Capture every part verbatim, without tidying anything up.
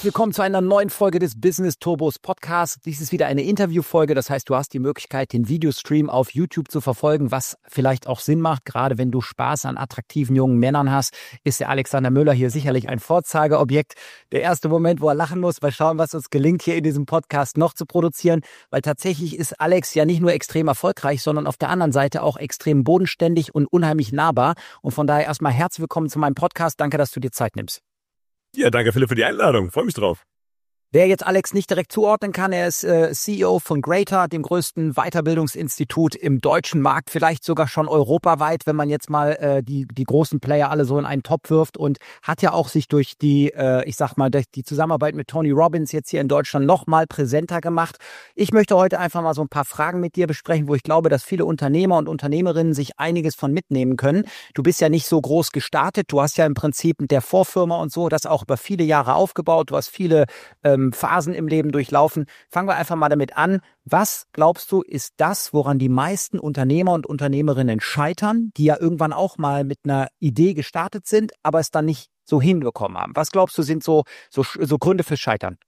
willkommen zu einer neuen Folge des Business Turbos Podcasts. Dies ist wieder eine Interviewfolge, das heißt, du hast die Möglichkeit, den Videostream auf YouTube zu verfolgen, was vielleicht auch Sinn macht. Gerade wenn du Spaß an attraktiven jungen Männern hast, ist der Alexander Müller hier sicherlich ein Vorzeigeobjekt. Der erste Moment, wo er lachen muss, mal schauen, was uns gelingt, hier in diesem Podcast noch zu produzieren, weil tatsächlich ist Alex ja nicht nur extrem erfolgreich, sondern auf der anderen Seite auch extrem bodenständig und unheimlich nahbar. Und von daher erstmal herzlich willkommen zu meinem Podcast. Danke, dass du dir Zeit nimmst. Ja, danke Philipp für die Einladung. Freue mich drauf. Wer jetzt Alex nicht direkt zuordnen kann, er ist äh, C E O von Greater, dem größten Weiterbildungsinstitut im deutschen Markt, vielleicht sogar schon europaweit, wenn man jetzt mal äh, die die großen Player alle so in einen Topf wirft, und hat ja auch sich durch die, äh, ich sag mal, durch die Zusammenarbeit mit Tony Robbins jetzt hier in Deutschland noch mal präsenter gemacht. Ich möchte heute einfach mal so ein paar Fragen mit dir besprechen, wo ich glaube, dass viele Unternehmer und Unternehmerinnen sich einiges von mitnehmen können. Du bist ja nicht so groß gestartet, du hast ja im Prinzip mit der Vorfirma und so das auch über viele Jahre aufgebaut, du hast viele ähm, Phasen im Leben durchlaufen. Fangen wir einfach mal damit an. Was glaubst du, ist das, woran die meisten Unternehmer und Unternehmerinnen scheitern, die ja irgendwann auch mal mit einer Idee gestartet sind, aber es dann nicht so hinbekommen haben? Was glaubst du, sind so, so, so Gründe fürs Scheitern?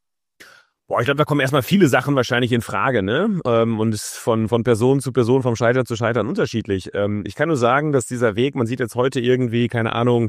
Boah, ich glaube, da kommen erstmal viele Sachen wahrscheinlich in Frage, ne? Ähm, und es ist von, von Person zu Person, vom Scheitern zu Scheitern unterschiedlich. Ähm, ich kann nur sagen, dass dieser Weg, man sieht jetzt heute irgendwie, keine Ahnung,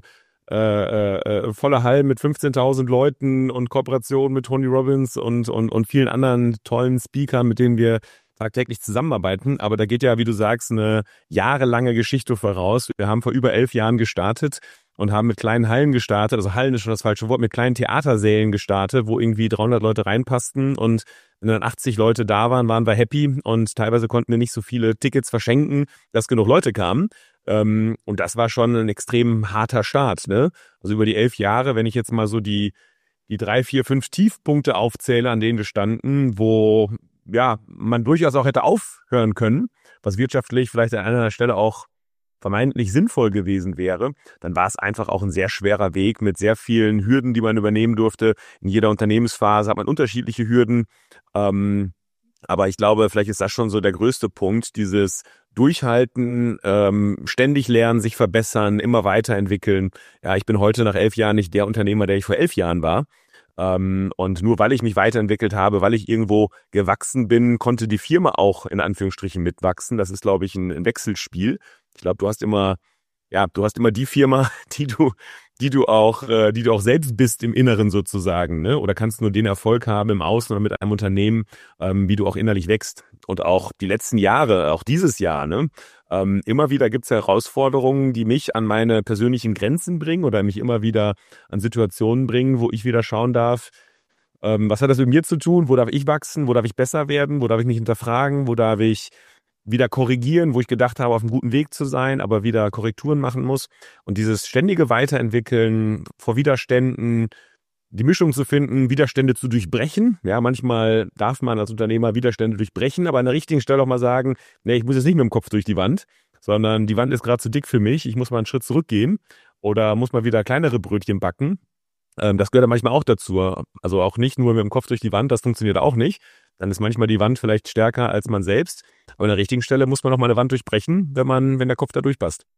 Äh, äh, volle Hallen mit fünfzehntausend Leuten und Kooperation mit Tony Robbins und, und, und vielen anderen tollen Speakern, mit denen wir tagtäglich zusammenarbeiten. Aber da geht ja, wie du sagst, eine jahrelange Geschichte voraus. Wir haben vor über elf Jahren gestartet und haben mit kleinen Hallen gestartet. Also Hallen ist schon das falsche Wort, mit kleinen Theatersälen gestartet, wo irgendwie dreihundert Leute reinpassten. Und wenn dann achtzig Leute da waren, waren wir happy. Und teilweise konnten wir nicht so viele Tickets verschenken, dass genug Leute kamen. Ähm, und das war schon ein extrem harter Start, ne? Also über die elf Jahre, wenn ich jetzt mal so die, die drei, vier, fünf Tiefpunkte aufzähle, an denen wir standen, wo, ja, man durchaus auch hätte aufhören können, was wirtschaftlich vielleicht an einer Stelle auch vermeintlich sinnvoll gewesen wäre, dann war es einfach auch ein sehr schwerer Weg mit sehr vielen Hürden, die man übernehmen durfte. In jeder Unternehmensphase hat man unterschiedliche Hürden. Ähm, aber ich glaube, vielleicht ist das schon so der größte Punkt, dieses Durchhalten, ähm, ständig lernen, sich verbessern, immer weiterentwickeln. Ja, ich bin heute nach elf Jahren nicht der Unternehmer, der ich vor elf Jahren war. Ähm, und nur weil ich mich weiterentwickelt habe, weil ich irgendwo gewachsen bin, konnte die Firma auch in Anführungsstrichen mitwachsen. Das ist, glaube ich, ein, ein Wechselspiel. Ich glaube, du hast immer, ja, du hast immer die Firma, die du, die du auch, äh, die du auch selbst bist im Inneren sozusagen, ne? Oder kannst nur den Erfolg haben im Außen oder mit einem Unternehmen, ähm, wie du auch innerlich wächst. Und auch die letzten Jahre, auch dieses Jahr, ne? Ähm, immer wieder gibt's Herausforderungen, die mich an meine persönlichen Grenzen bringen oder mich immer wieder an Situationen bringen, wo ich wieder schauen darf, ähm, was hat das mit mir zu tun? Wo darf ich wachsen? Wo darf ich besser werden? Wo darf ich mich hinterfragen? Wo darf ich wieder korrigieren, wo ich gedacht habe, auf einem guten Weg zu sein, aber wieder Korrekturen machen muss. Und dieses ständige Weiterentwickeln vor Widerständen, die Mischung zu finden, Widerstände zu durchbrechen. Ja, manchmal darf man als Unternehmer Widerstände durchbrechen, aber an der richtigen Stelle auch mal sagen, nee, ich muss jetzt nicht mit dem Kopf durch die Wand, sondern die Wand ist gerade zu dick für mich, ich muss mal einen Schritt zurückgehen oder muss mal wieder kleinere Brötchen backen. Ähm, das gehört ja manchmal auch dazu. Also auch nicht nur mit dem Kopf durch die Wand, das funktioniert auch nicht. Dann ist manchmal die Wand vielleicht stärker als man selbst. Aber an der richtigen Stelle muss man noch mal eine Wand durchbrechen, wenn man, wenn der Kopf da durchpasst.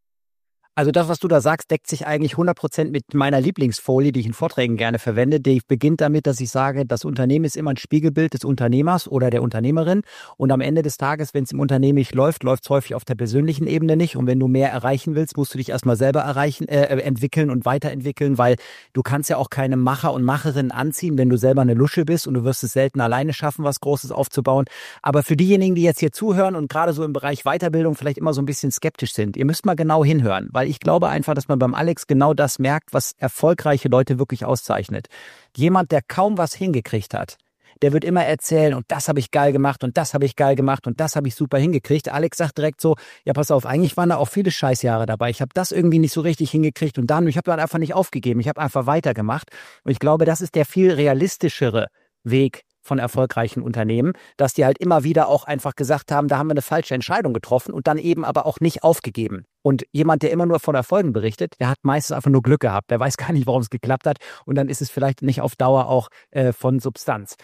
Also das, was du da sagst, deckt sich eigentlich hundert Prozent mit meiner Lieblingsfolie, die ich in Vorträgen gerne verwende. Die beginnt damit, dass ich sage, das Unternehmen ist immer ein Spiegelbild des Unternehmers oder der Unternehmerin. Und am Ende des Tages, wenn es im Unternehmen nicht läuft, läuft es häufig auf der persönlichen Ebene nicht. Und wenn du mehr erreichen willst, musst du dich erstmal selber erreichen, äh, entwickeln und weiterentwickeln, weil du kannst ja auch keine Macher und Macherinnen anziehen, wenn du selber eine Lusche bist, und du wirst es selten alleine schaffen, was Großes aufzubauen. Aber für diejenigen, die jetzt hier zuhören und gerade so im Bereich Weiterbildung vielleicht immer so ein bisschen skeptisch sind, ihr müsst mal genau hinhören, weil ich glaube einfach, dass man beim Alex genau das merkt, was erfolgreiche Leute wirklich auszeichnet. Jemand, der kaum was hingekriegt hat, der wird immer erzählen, und das habe ich geil gemacht und das habe ich geil gemacht und das habe ich super hingekriegt. Alex sagt direkt so, ja pass auf, eigentlich waren da auch viele Scheißjahre dabei. Ich habe das irgendwie nicht so richtig hingekriegt und dann, ich habe dann einfach nicht aufgegeben. Ich habe einfach weitergemacht. Und ich glaube, das ist der viel realistischere Weg von erfolgreichen Unternehmen, dass die halt immer wieder auch einfach gesagt haben, da haben wir eine falsche Entscheidung getroffen und dann eben aber auch nicht aufgegeben. Und jemand, der immer nur von Erfolgen berichtet, der hat meistens einfach nur Glück gehabt. Der weiß gar nicht, warum es geklappt hat, und dann ist es vielleicht nicht auf Dauer auch äh, von Substanz.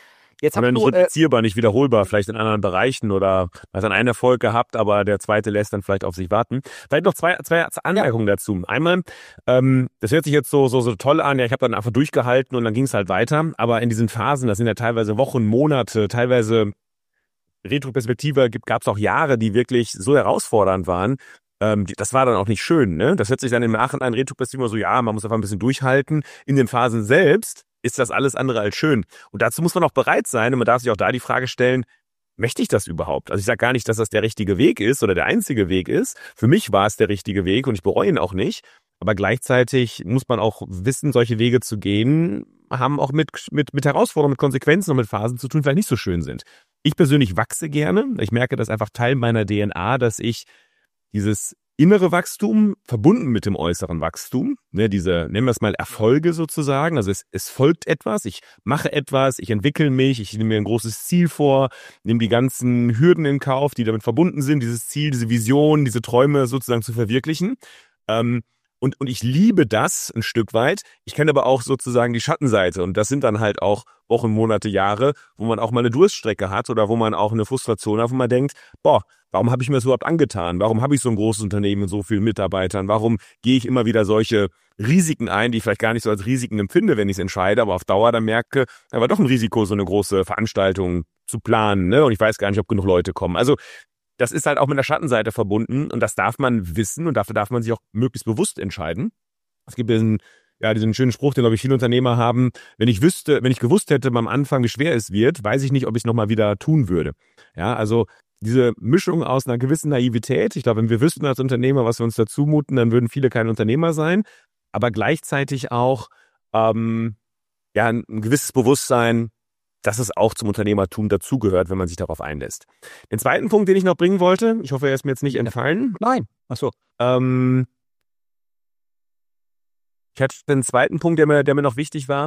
Jetzt oder hast nicht du, äh, replizierbar, nicht wiederholbar, vielleicht in anderen Bereichen oder hat dann einen Erfolg gehabt, aber der zweite lässt dann vielleicht auf sich warten. Vielleicht noch zwei, zwei Anmerkungen ja. dazu. Einmal, ähm, das hört sich jetzt so so so toll an, ja, ich habe dann einfach durchgehalten und dann ging es halt weiter, aber in diesen Phasen, das sind ja teilweise Wochen, Monate, teilweise Retroperspektive gab es auch Jahre, die wirklich so herausfordernd waren. Ähm, das war dann auch nicht schön, ne? Das hört sich dann im Nachhinein Retroperspektive so, ja, man muss einfach ein bisschen durchhalten. In den Phasen selbst ist das alles andere als schön. Und dazu muss man auch bereit sein und man darf sich auch da die Frage stellen, möchte ich das überhaupt? Also ich sage gar nicht, dass das der richtige Weg ist oder der einzige Weg ist. Für mich war es der richtige Weg und ich bereue ihn auch nicht. Aber gleichzeitig muss man auch wissen, solche Wege zu gehen, haben auch mit, mit, mit Herausforderungen, mit Konsequenzen und mit Phasen zu tun, die vielleicht nicht so schön sind. Ich persönlich wachse gerne. Ich merke, das ist einfach Teil meiner D N A, dass ich dieses innere Wachstum verbunden mit dem äußeren Wachstum, ne, diese, nennen wir es mal Erfolge sozusagen, also es, es folgt etwas, ich mache etwas, ich entwickle mich, ich nehme mir ein großes Ziel vor, nehme die ganzen Hürden in Kauf, die damit verbunden sind, dieses Ziel, diese Vision, diese Träume sozusagen zu verwirklichen. Ähm, und, und ich liebe das ein Stück weit. Ich kenne aber auch sozusagen die Schattenseite und das sind dann halt auch Wochen, Monate, Jahre, wo man auch mal eine Durststrecke hat oder wo man auch eine Frustration hat, wo man denkt, boah, warum habe ich mir das überhaupt angetan? Warum habe ich so ein großes Unternehmen mit so vielen Mitarbeitern? Warum gehe ich immer wieder solche Risiken ein, die ich vielleicht gar nicht so als Risiken empfinde, wenn ich es entscheide, aber auf Dauer dann merke, da war doch ein Risiko, so eine große Veranstaltung zu planen, ne? Und ich weiß gar nicht, ob genug Leute kommen. Also das ist halt auch mit der Schattenseite verbunden und das darf man wissen und dafür darf man sich auch möglichst bewusst entscheiden. Es gibt diesen, ja, diesen schönen Spruch, den, glaube ich, viele Unternehmer haben. Wenn ich wüsste, wenn ich gewusst hätte am Anfang, wie schwer es wird, weiß ich nicht, ob ich es nochmal wieder tun würde. Ja, also diese Mischung aus einer gewissen Naivität. Ich glaube, wenn wir wüssten als Unternehmer, was wir uns da zumuten, dann würden viele kein Unternehmer sein. Aber gleichzeitig auch ähm, ja ein gewisses Bewusstsein, dass es auch zum Unternehmertum dazugehört, wenn man sich darauf einlässt. Den zweiten Punkt, den ich noch bringen wollte, ich hoffe, er ist mir jetzt nicht entfallen. Nein, ach so. Ähm, ich hatte den zweiten Punkt, der mir, der mir noch wichtig war.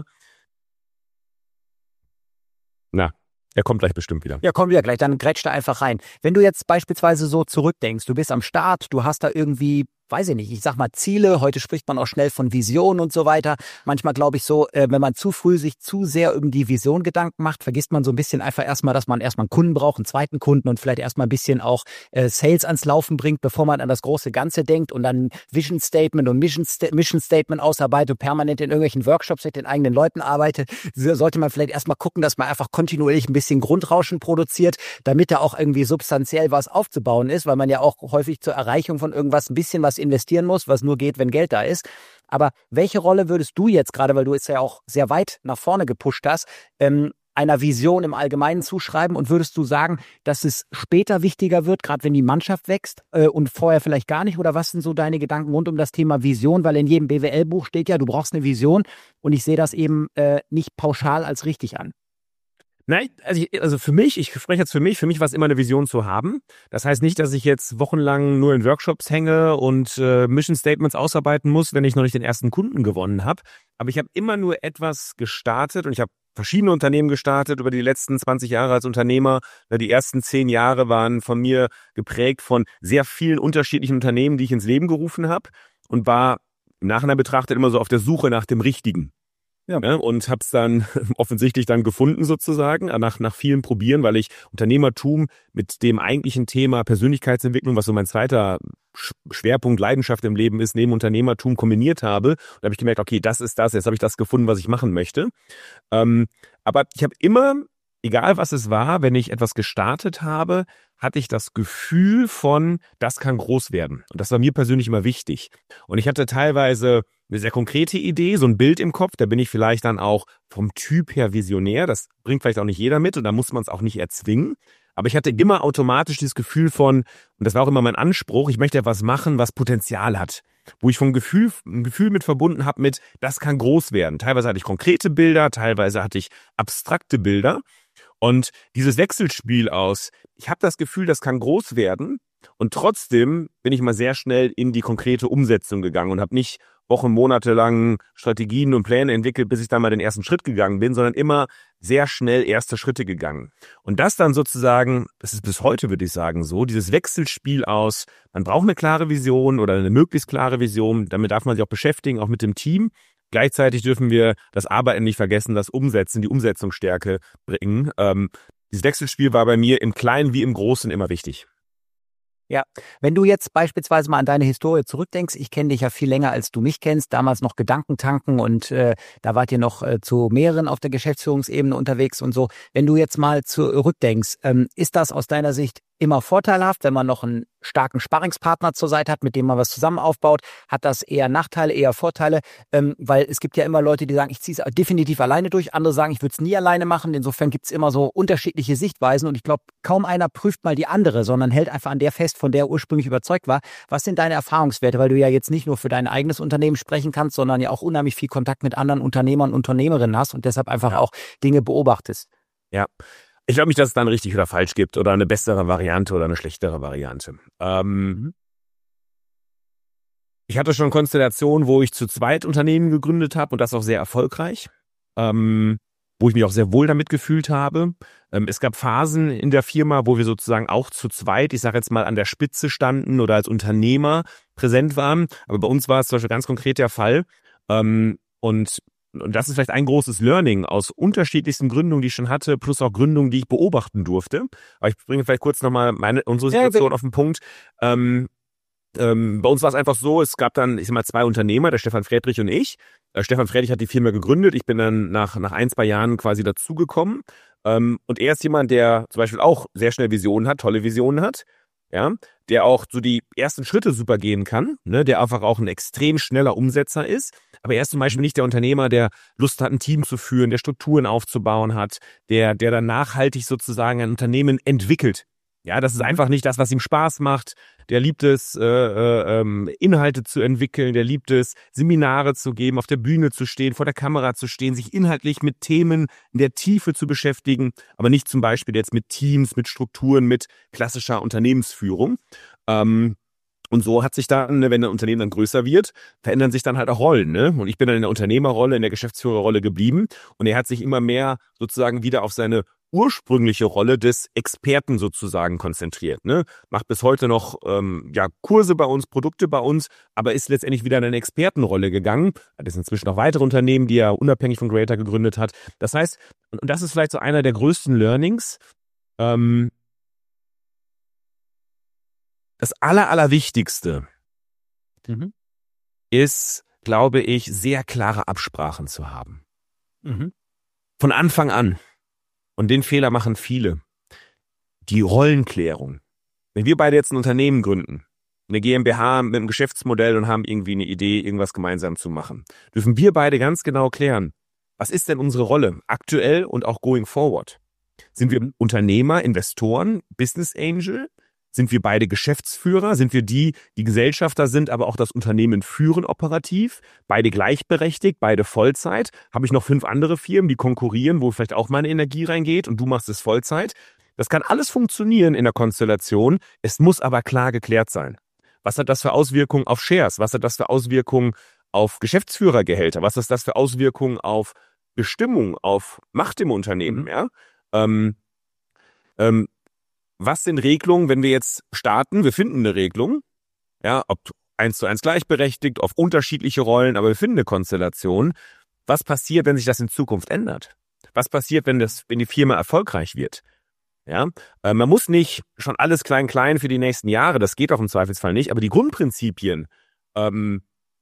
Na, er kommt gleich bestimmt wieder. Ja, kommen wir gleich, dann grätsch da einfach rein. Wenn du jetzt beispielsweise so zurückdenkst, du bist am Start, du hast da irgendwie, weiß ich nicht, ich sag mal Ziele, heute spricht man auch schnell von Vision und so weiter. Manchmal glaube ich so, äh, wenn man zu früh sich zu sehr um die Vision Gedanken macht, vergisst man so ein bisschen einfach erstmal, dass man erstmal einen Kunden braucht, einen zweiten Kunden und vielleicht erstmal ein bisschen auch äh, Sales ans Laufen bringt, bevor man an das große Ganze denkt und dann Vision Statement und Mission, Sta- Mission Statement ausarbeitet und permanent in irgendwelchen Workshops mit den eigenen Leuten arbeitet. So sollte man vielleicht erstmal gucken, dass man einfach kontinuierlich ein bisschen Grundrauschen produziert, damit da auch irgendwie substanziell was aufzubauen ist, weil man ja auch häufig zur Erreichung von irgendwas ein bisschen was investieren muss, was nur geht, wenn Geld da ist. Aber welche Rolle würdest du jetzt, gerade weil du es ja auch sehr weit nach vorne gepusht hast, ähm, einer Vision im Allgemeinen zuschreiben und würdest du sagen, dass es später wichtiger wird, gerade wenn die Mannschaft wächst äh, und vorher vielleicht gar nicht? Oder was sind so deine Gedanken rund um das Thema Vision? Weil in jedem B W L-Buch steht ja, du brauchst eine Vision und ich sehe das eben äh, nicht pauschal als richtig an. Nein, also, ich, also für mich, ich spreche jetzt für mich, für mich war es immer eine Vision zu haben. Das heißt nicht, dass ich jetzt wochenlang nur in Workshops hänge und äh, Mission Statements ausarbeiten muss, wenn ich noch nicht den ersten Kunden gewonnen habe. Aber ich habe immer nur etwas gestartet und ich habe verschiedene Unternehmen gestartet über die letzten zwanzig Jahre als Unternehmer. Die ersten zehn Jahre waren von mir geprägt von sehr vielen unterschiedlichen Unternehmen, die ich ins Leben gerufen habe und war im Nachhinein betrachtet immer so auf der Suche nach dem Richtigen. Ja. Ne, und habe es dann offensichtlich dann gefunden sozusagen, nach, nach vielen Probieren, weil ich Unternehmertum mit dem eigentlichen Thema Persönlichkeitsentwicklung, was so mein zweiter Schwerpunkt, Leidenschaft im Leben ist, neben Unternehmertum kombiniert habe. Und da habe ich gemerkt, okay, das ist das, jetzt habe ich das gefunden, was ich machen möchte. Ähm, aber ich habe immer, egal was es war, wenn ich etwas gestartet habe, hatte ich das Gefühl von, das kann groß werden. Und das war mir persönlich immer wichtig. Und ich hatte teilweise eine sehr konkrete Idee, so ein Bild im Kopf, da bin ich vielleicht dann auch vom Typ her visionär, das bringt vielleicht auch nicht jeder mit und da muss man es auch nicht erzwingen. Aber ich hatte immer automatisch dieses Gefühl von, und das war auch immer mein Anspruch, ich möchte etwas machen, was Potenzial hat. Wo ich vom Gefühl, ein Gefühl mit verbunden habe mit, das kann groß werden. Teilweise hatte ich konkrete Bilder, teilweise hatte ich abstrakte Bilder. Und dieses Wechselspiel aus, ich habe das Gefühl, das kann groß werden und trotzdem bin ich mal sehr schnell in die konkrete Umsetzung gegangen und habe nicht Wochen, Monate lang Strategien und Pläne entwickelt, bis ich dann mal den ersten Schritt gegangen bin, sondern immer sehr schnell erste Schritte gegangen. Und das dann sozusagen, das ist bis heute, würde ich sagen, so, dieses Wechselspiel aus, man braucht eine klare Vision oder eine möglichst klare Vision, damit darf man sich auch beschäftigen, auch mit dem Team. Gleichzeitig dürfen wir das Arbeiten nicht vergessen, das Umsetzen, die Umsetzungsstärke bringen. Ähm, dieses Wechselspiel war bei mir im Kleinen wie im Großen immer wichtig. Ja, wenn du jetzt beispielsweise mal an deine Historie zurückdenkst, ich kenne dich ja viel länger, als du mich kennst, damals noch Gedankentanken und äh, da wart ihr noch äh, zu mehreren auf der Geschäftsführungsebene unterwegs und so. Wenn du jetzt mal zurückdenkst, ähm, ist das aus deiner Sicht immer vorteilhaft, wenn man noch einen starken Sparringspartner zur Seite hat, mit dem man was zusammen aufbaut? Hat das eher Nachteile, eher Vorteile? Ähm, weil es gibt ja immer Leute, die sagen, ich ziehe es definitiv alleine durch. Andere sagen, ich würde es nie alleine machen. Insofern gibt es immer so unterschiedliche Sichtweisen. Und ich glaube, kaum einer prüft mal die andere, sondern hält einfach an der fest, von der er ursprünglich überzeugt war. Was sind deine Erfahrungswerte? Weil du ja jetzt nicht nur für dein eigenes Unternehmen sprechen kannst, sondern ja auch unheimlich viel Kontakt mit anderen Unternehmern und Unternehmerinnen hast und deshalb einfach Ja. auch Dinge beobachtest. Ja. Ich glaube nicht, dass es dann richtig oder falsch gibt oder eine bessere Variante oder eine schlechtere Variante. Ähm, Mhm. Ich hatte schon Konstellationen, wo ich zu zweit Unternehmen gegründet habe und das auch sehr erfolgreich, ähm, wo ich mich auch sehr wohl damit gefühlt habe. Ähm, es gab Phasen in der Firma, wo wir sozusagen auch zu zweit, ich sage jetzt mal, an der Spitze standen oder als Unternehmer präsent waren. Aber bei uns war es zum Beispiel ganz konkret der Fall. Ähm, und Und das ist vielleicht ein großes Learning aus unterschiedlichsten Gründungen, die ich schon hatte, plus auch Gründungen, die ich beobachten durfte. Aber ich bringe vielleicht kurz nochmal meine, unsere Situation ja, auf den Punkt. Ähm, ähm, bei uns war es einfach so, es gab dann, ich sag mal, zwei Unternehmer, der Stefan Friedrich und ich. Äh, Stefan Friedrich hat die Firma gegründet. Ich bin dann nach, nach ein, zwei Jahren quasi dazugekommen. Ähm, und er ist jemand, der zum Beispiel auch sehr schnell Visionen hat, tolle Visionen hat. Ja, der auch so die ersten Schritte super gehen kann, ne, der einfach auch ein extrem schneller Umsetzer ist. Aber er ist zum Beispiel nicht der Unternehmer, der Lust hat, ein Team zu führen, der Strukturen aufzubauen hat, der, der dann nachhaltig sozusagen ein Unternehmen entwickelt. Ja, das ist einfach nicht das, was ihm Spaß macht. Der liebt es, äh, äh, ähm, Inhalte zu entwickeln. Der liebt es, Seminare zu geben, auf der Bühne zu stehen, vor der Kamera zu stehen, sich inhaltlich mit Themen in der Tiefe zu beschäftigen, aber nicht zum Beispiel jetzt mit Teams, mit Strukturen, mit klassischer Unternehmensführung. Ähm, Und so hat sich dann, wenn ein Unternehmen dann größer wird, verändern sich dann halt auch Rollen. Ne? Und ich bin dann in der Unternehmerrolle, in der Geschäftsführerrolle geblieben. Und er hat sich immer mehr sozusagen wieder auf seine ursprüngliche Rolle des Experten sozusagen konzentriert. Ne? Macht bis heute noch ähm, ja Kurse bei uns, Produkte bei uns, aber ist letztendlich wieder in eine Expertenrolle gegangen. Hat jetzt inzwischen noch weitere Unternehmen, die er unabhängig von Greater gegründet hat. Das heißt, und das ist vielleicht so einer der größten Learnings, ähm, das Aller, Allerwichtigste Mhm. ist, glaube ich, sehr klare Absprachen zu haben. Mhm. Von Anfang an. Und den Fehler machen viele. Die Rollenklärung. Wenn wir beide jetzt ein Unternehmen gründen, eine GmbH mit einem Geschäftsmodell und haben irgendwie eine Idee, irgendwas gemeinsam zu machen, dürfen wir beide ganz genau klären, was ist denn unsere Rolle aktuell und auch going forward? Sind wir Unternehmer, Investoren, Business Angel? Sind wir beide Geschäftsführer? Sind wir die, die Gesellschafter sind, aber auch das Unternehmen führen operativ? Beide gleichberechtigt, beide Vollzeit? Habe ich noch fünf andere Firmen, die konkurrieren, wo vielleicht auch meine Energie reingeht und du machst es Vollzeit? Das kann alles funktionieren in der Konstellation. Es muss aber klar geklärt sein. Was hat das für Auswirkungen auf Shares? Was hat das für Auswirkungen auf Geschäftsführergehälter? Was hat das für Auswirkungen auf Bestimmung, auf Macht im Unternehmen? Mhm. Ja? Ähm, ähm, Was sind Regelungen, wenn wir jetzt starten? Wir finden eine Regelung, ja, ob eins zu eins gleichberechtigt, auf unterschiedliche Rollen, aber wir finden eine Konstellation. Was passiert, wenn sich das in Zukunft ändert? Was passiert, wenn das, wenn die Firma erfolgreich wird? Ja, äh, man muss nicht schon alles klein klein für die nächsten Jahre. Das geht auch im Zweifelsfall nicht. Aber die Grundprinzipien, ähm,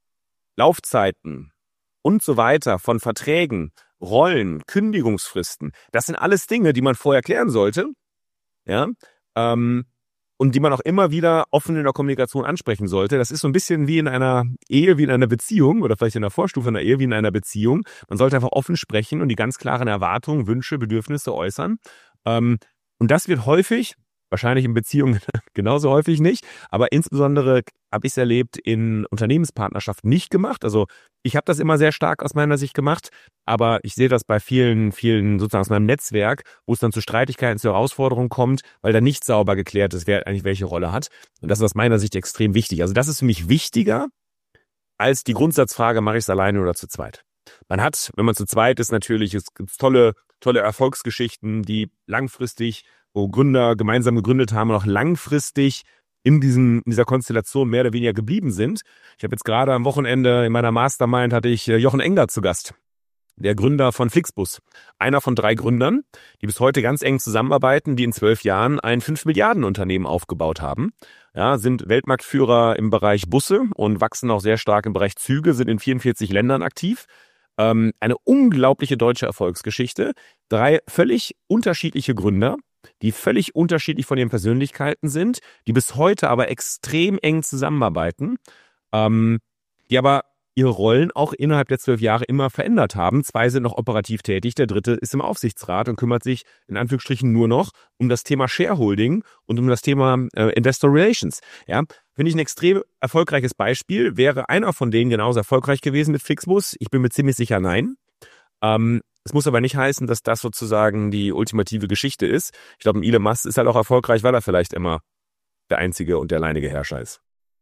Laufzeiten und so weiter von Verträgen, Rollen, Kündigungsfristen, das sind alles Dinge, die man vorher klären sollte. Ja, ähm, und die man auch immer wieder offen in der Kommunikation ansprechen sollte. Das ist so ein bisschen wie in einer Ehe, wie in einer Beziehung oder vielleicht in der Vorstufe einer Ehe, wie in einer Beziehung. Man sollte einfach offen sprechen und die ganz klaren Erwartungen, Wünsche, Bedürfnisse äußern. Ähm, und das wird häufig, wahrscheinlich in Beziehungen genauso häufig nicht, aber insbesondere habe ich es erlebt in Unternehmenspartnerschaften nicht gemacht. Also ich habe das immer sehr stark aus meiner Sicht gemacht, aber ich sehe das bei vielen, vielen sozusagen aus meinem Netzwerk, wo es dann zu Streitigkeiten, zu Herausforderungen kommt, weil da nicht sauber geklärt ist, wer eigentlich welche Rolle hat. Und das ist aus meiner Sicht extrem wichtig. Also das ist für mich wichtiger als die Grundsatzfrage, mache ich es alleine oder zu zweit. Man hat, wenn man zu zweit ist, natürlich, es gibt tolle, tolle Erfolgsgeschichten, die langfristig, wo Gründer gemeinsam gegründet haben und auch langfristig in diesem, in dieser Konstellation mehr oder weniger geblieben sind. Ich habe jetzt gerade am Wochenende in meiner Mastermind hatte ich Jochen Engler zu Gast, der Gründer von Flixbus. Einer von drei Gründern, die bis heute ganz eng zusammenarbeiten, die in zwölf Jahren ein fünf Milliarden Unternehmen aufgebaut haben. Ja, sind Weltmarktführer im Bereich Busse und wachsen auch sehr stark im Bereich Züge, sind in vierundvierzig Ländern aktiv. Ähm, eine unglaubliche deutsche Erfolgsgeschichte. Drei völlig unterschiedliche Gründer, die völlig unterschiedlich von ihren Persönlichkeiten sind, die bis heute aber extrem eng zusammenarbeiten, ähm, die aber ihre Rollen auch innerhalb der zwölf Jahre immer verändert haben. Zwei sind noch operativ tätig, der dritte ist im Aufsichtsrat und kümmert sich in Anführungsstrichen nur noch um das Thema Shareholding und um das Thema äh, Investor Relations. Ja, finde ich ein extrem erfolgreiches Beispiel. Wäre einer von denen genauso erfolgreich gewesen mit Flixbus? Ich bin mir ziemlich sicher, nein. Ähm, es muss aber nicht heißen, dass das sozusagen die ultimative Geschichte ist. Ich glaube, Elon Musk ist halt auch erfolgreich, weil er vielleicht immer der einzige und der alleinige Herrscher ist.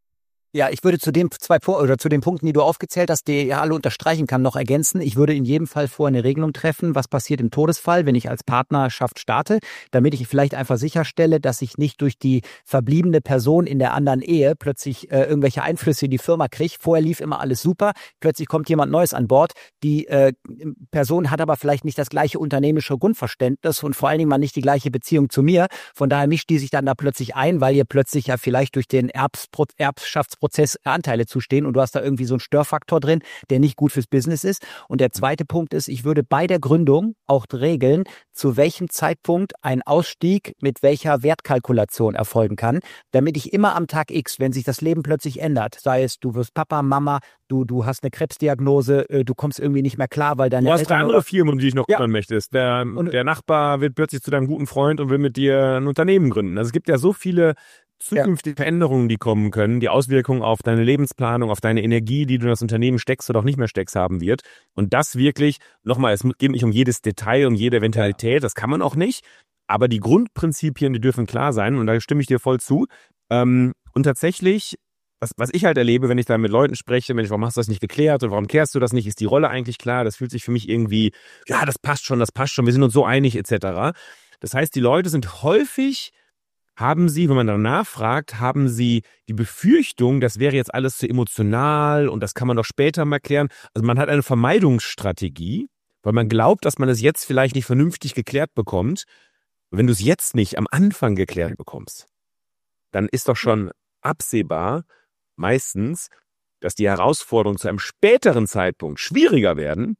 Ja, ich würde zu den zwei oder zu den Punkten, die du aufgezählt hast, die ja alle unterstreichen kann, noch ergänzen. Ich würde in jedem Fall vorher eine Regelung treffen, was passiert im Todesfall, wenn ich als Partnerschaft starte, damit ich vielleicht einfach sicherstelle, dass ich nicht durch die verbliebene Person in der anderen Ehe plötzlich äh, irgendwelche Einflüsse in die Firma kriege. Vorher lief immer alles super, plötzlich kommt jemand Neues an Bord. Die äh, Person hat aber vielleicht nicht das gleiche unternehmerische Grundverständnis und vor allen Dingen mal nicht die gleiche Beziehung zu mir. Von daher mischt die sich dann da plötzlich ein, weil ihr plötzlich ja vielleicht durch den Erbspro- Erbschaftsprozess Prozess Anteile zustehen und du hast da irgendwie so einen Störfaktor drin, der nicht gut fürs Business ist. Und der zweite Punkt ist, ich würde bei der Gründung auch regeln, zu welchem Zeitpunkt ein Ausstieg mit welcher Wertkalkulation erfolgen kann, damit ich immer am Tag X, wenn sich das Leben plötzlich ändert, sei es du wirst Papa, Mama, du du hast eine Krebsdiagnose, du kommst irgendwie nicht mehr klar, weil deine Du hast Eltern drei andere Firmen, um die dich noch ja. kümmern möchtest. Der, der Nachbar wird plötzlich zu deinem guten Freund und will mit dir ein Unternehmen gründen. Also es gibt ja so viele zukünftige ja. Veränderungen, die kommen können, die Auswirkungen auf deine Lebensplanung, auf deine Energie, die du in das Unternehmen steckst oder auch nicht mehr steckst, haben wird. Und das wirklich, nochmal, es geht nicht um jedes Detail, um jede Eventualität, ja. das kann man auch nicht. Aber die Grundprinzipien, die dürfen klar sein und da stimme ich dir voll zu. Und tatsächlich, was, was ich halt erlebe, wenn ich da mit Leuten spreche, Mensch, warum hast du das nicht geklärt und warum klärst du das nicht? Ist die Rolle eigentlich klar? Das fühlt sich für mich irgendwie, ja, das passt schon, das passt schon, wir sind uns so einig et cetera. Das heißt, die Leute sind häufig Haben Sie, wenn man danach fragt, haben Sie die Befürchtung, das wäre jetzt alles zu emotional und das kann man doch später mal klären? Also man hat eine Vermeidungsstrategie, weil man glaubt, dass man es jetzt vielleicht nicht vernünftig geklärt bekommt. Und wenn du es jetzt nicht am Anfang geklärt bekommst, dann ist doch schon absehbar meistens, dass die Herausforderungen zu einem späteren Zeitpunkt schwieriger werden.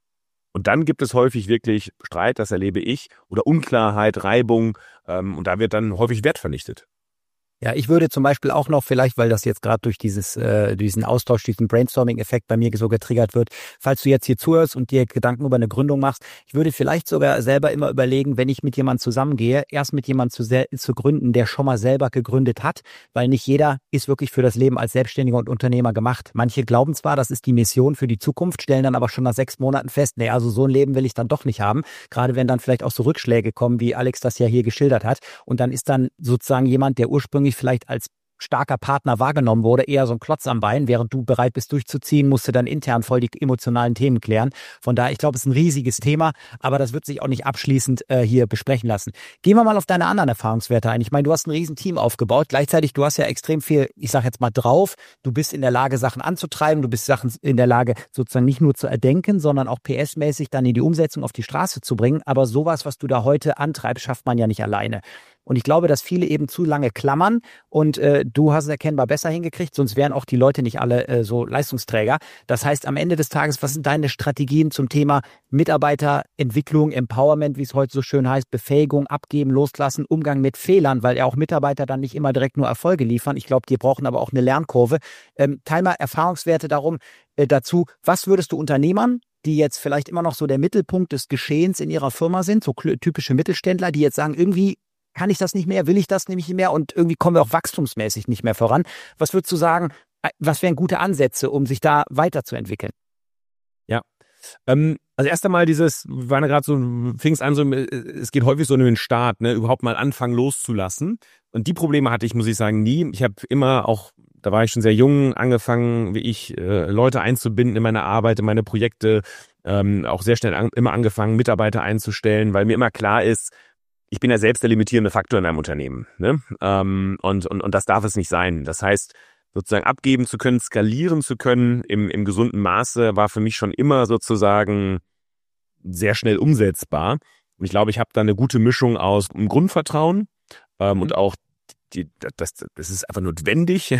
Und dann gibt es häufig wirklich Streit, das erlebe ich, oder Unklarheit, Reibung, ähm, und da wird dann häufig Wert vernichtet. Ja, ich würde zum Beispiel auch noch vielleicht, weil das jetzt gerade durch dieses äh, diesen Austausch, diesen Brainstorming-Effekt bei mir so getriggert wird, falls du jetzt hier zuhörst und dir Gedanken über eine Gründung machst, ich würde vielleicht sogar selber immer überlegen, wenn ich mit jemandem zusammengehe, erst mit jemandem zu, zu gründen, der schon mal selber gegründet hat, weil nicht jeder ist wirklich für das Leben als Selbstständiger und Unternehmer gemacht. Manche glauben zwar, das ist die Mission für die Zukunft, stellen dann aber schon nach sechs Monaten fest, nee, also so ein Leben will ich dann doch nicht haben, gerade wenn dann vielleicht auch so Rückschläge kommen, wie Alex das ja hier geschildert hat. Und dann ist dann sozusagen jemand, der ursprünglich vielleicht als starker Partner wahrgenommen wurde, eher so ein Klotz am Bein, während du bereit bist durchzuziehen, musst du dann intern voll die emotionalen Themen klären. Von daher, ich glaube, es ist ein riesiges Thema, aber das wird sich auch nicht abschließend äh, hier besprechen lassen. Gehen wir mal auf deine anderen Erfahrungswerte ein. Ich meine, du hast ein riesen Team aufgebaut. Gleichzeitig, du hast ja extrem viel, ich sag jetzt mal drauf. Du bist in der Lage, Sachen anzutreiben. Du bist Sachen in der Lage, sozusagen nicht nur zu erdenken, sondern auch P S-mäßig dann in die Umsetzung auf die Straße zu bringen. Aber sowas, was du da heute antreibst, schafft man ja nicht alleine. Und ich glaube, dass viele eben zu lange klammern und äh, du hast es erkennbar besser hingekriegt, sonst wären auch die Leute nicht alle äh, so Leistungsträger. Das heißt, am Ende des Tages, was sind deine Strategien zum Thema Mitarbeiterentwicklung, Empowerment, wie es heute so schön heißt, Befähigung, Abgeben, Loslassen, Umgang mit Fehlern, weil ja auch Mitarbeiter dann nicht immer direkt nur Erfolge liefern. Ich glaube, die brauchen aber auch eine Lernkurve. Ähm, teil mal Erfahrungswerte darum äh, dazu, was würdest du Unternehmern, die jetzt vielleicht immer noch so der Mittelpunkt des Geschehens in ihrer Firma sind, so typische Mittelständler, die jetzt sagen, irgendwie kann ich das nicht mehr, will ich das nämlich nicht mehr und irgendwie kommen wir auch wachstumsmäßig nicht mehr voran. Was würdest du sagen, was wären gute Ansätze, um sich da weiterzuentwickeln? Ja, ähm, also erst einmal dieses, wir waren ja gerade so, fing es an, so, es geht häufig so um den Start, ne, überhaupt mal anfangen loszulassen. Und die Probleme hatte ich, muss ich sagen, nie. Ich habe immer auch, da war ich schon sehr jung, angefangen, wie ich, äh, Leute einzubinden in meine Arbeit, in meine Projekte, ähm, auch sehr schnell an, immer angefangen, Mitarbeiter einzustellen, weil mir immer klar ist, ich bin ja selbst der limitierende Faktor in einem Unternehmen, ne? Ähm, und, und, und das darf es nicht sein. Das heißt, sozusagen abgeben zu können, skalieren zu können im, im gesunden Maße war für mich schon immer sozusagen sehr schnell umsetzbar. Und ich glaube, ich habe da eine gute Mischung aus einem Grundvertrauen ähm, mhm. und auch die, das, das ist einfach notwendig,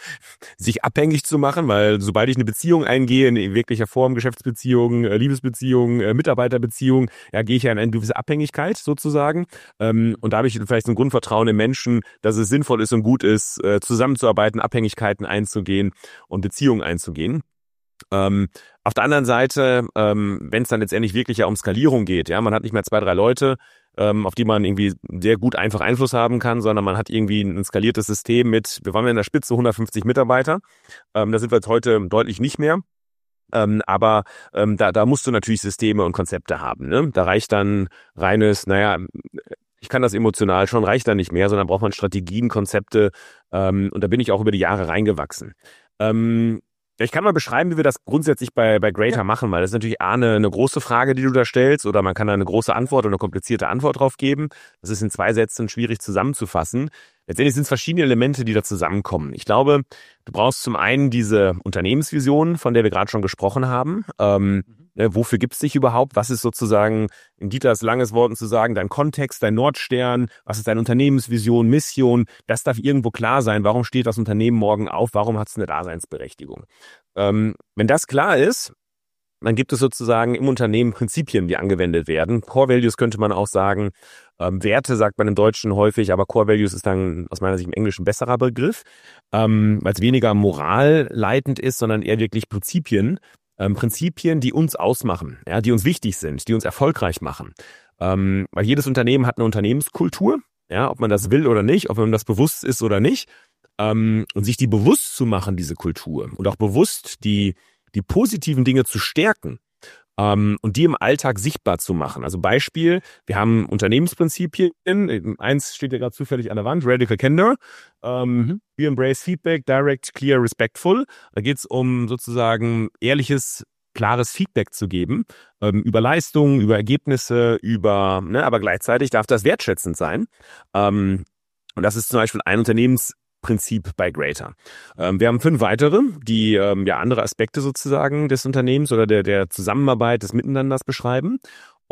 sich abhängig zu machen, weil sobald ich eine Beziehung eingehe, in wirklicher Form, Geschäftsbeziehung, Liebesbeziehung, Mitarbeiterbeziehung, ja, gehe ich ja in eine gewisse Abhängigkeit sozusagen. Ähm, und da habe ich vielleicht ein Grundvertrauen im Menschen, dass es sinnvoll ist und gut ist, äh, zusammenzuarbeiten, Abhängigkeiten einzugehen und Beziehungen einzugehen. Ähm, auf der anderen Seite, ähm, wenn es dann letztendlich wirklich ja um Skalierung geht, ja, man hat nicht mehr zwei, drei Leute, ähm, auf die man irgendwie sehr gut einfach Einfluss haben kann, sondern man hat irgendwie ein skaliertes System mit, wir waren ja in der Spitze hundertfünfzig Mitarbeiter, ähm, da sind wir jetzt heute deutlich nicht mehr. Ähm, aber ähm, da, da musst du natürlich Systeme und Konzepte haben, ne? Da reicht dann reines, naja, ich kann das emotional schon, reicht dann nicht mehr, sondern braucht man Strategien, Konzepte ähm, und da bin ich auch über die Jahre reingewachsen. Ähm, Ich kann mal beschreiben, wie wir das grundsätzlich bei, bei Greater ja. machen, weil das ist natürlich A, eine, eine große Frage, die du da stellst, oder man kann da eine große Antwort oder eine komplizierte Antwort drauf geben. Das ist in zwei Sätzen schwierig zusammenzufassen. Letztendlich sind es verschiedene Elemente, die da zusammenkommen. Ich glaube, du brauchst zum einen diese Unternehmensvision, von der wir gerade schon gesprochen haben. Ähm, mhm. ne, wofür gibt es dich überhaupt? Was ist sozusagen, in Dieters langes Worten zu sagen, dein Kontext, dein Nordstern? Was ist deine Unternehmensvision, Mission? Das darf irgendwo klar sein. Warum steht das Unternehmen morgen auf? Warum hat es eine Daseinsberechtigung? Ähm, wenn das klar ist, dann gibt es sozusagen im Unternehmen Prinzipien, die angewendet werden. Core Values könnte man auch sagen. Ähm, Werte sagt man im Deutschen häufig, aber Core Values ist dann aus meiner Sicht im Englischen ein besserer Begriff, ähm, weil es weniger moralleitend ist, sondern eher wirklich Prinzipien. Ähm, Prinzipien, die uns ausmachen, ja, die uns wichtig sind, die uns erfolgreich machen. Ähm, weil jedes Unternehmen hat eine Unternehmenskultur, ja, ob man das will oder nicht, ob man das bewusst ist oder nicht. Ähm, und sich die bewusst zu machen, diese Kultur, und auch bewusst die die positiven Dinge zu stärken ähm, und die im Alltag sichtbar zu machen. Also Beispiel, wir haben Unternehmensprinzipien, eins steht ja gerade zufällig an der Wand, Radical Candor, ähm, we embrace feedback, direct, clear, respectful. Da geht es um sozusagen ehrliches, klares Feedback zu geben, ähm, über Leistungen, über Ergebnisse, über, ne, aber gleichzeitig darf das wertschätzend sein. Ähm, und das ist zum Beispiel ein Unternehmens Prinzip bei Greater. Ähm, wir haben fünf weitere, die ähm, ja andere Aspekte sozusagen des Unternehmens oder der der Zusammenarbeit, des Miteinanders beschreiben.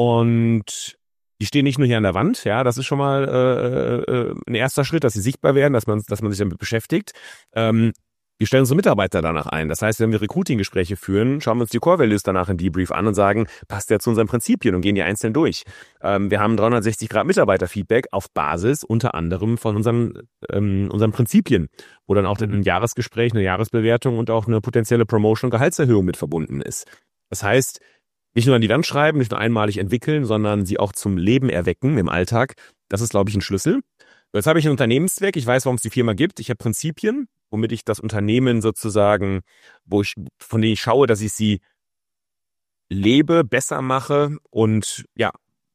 Und die stehen nicht nur hier an der Wand, ja, das ist schon mal äh, äh, ein erster Schritt, dass sie sichtbar werden, dass man dass man sich damit beschäftigt. Ähm, Wir stellen unsere Mitarbeiter danach ein. Das heißt, wenn wir Recruiting-Gespräche führen, schauen wir uns die Core Values danach im Debrief an und sagen, passt der zu unseren Prinzipien, und gehen die einzeln durch. Ähm, wir haben dreihundertsechzig Grad Mitarbeiterfeedback auf Basis unter anderem von unseren, ähm, unseren Prinzipien, wo dann auch ein Jahresgespräch, eine Jahresbewertung und auch eine potenzielle Promotion und Gehaltserhöhung mit verbunden ist. Das heißt, nicht nur an die Wand schreiben, nicht nur einmalig entwickeln, sondern sie auch zum Leben erwecken im Alltag. Das ist, glaube ich, ein Schlüssel. Jetzt habe ich einen Unternehmenszweck, ich weiß, warum es die Firma gibt, ich habe Prinzipien, womit ich das Unternehmen sozusagen, wo ich, von denen ich schaue, dass ich sie lebe, besser mache und ja,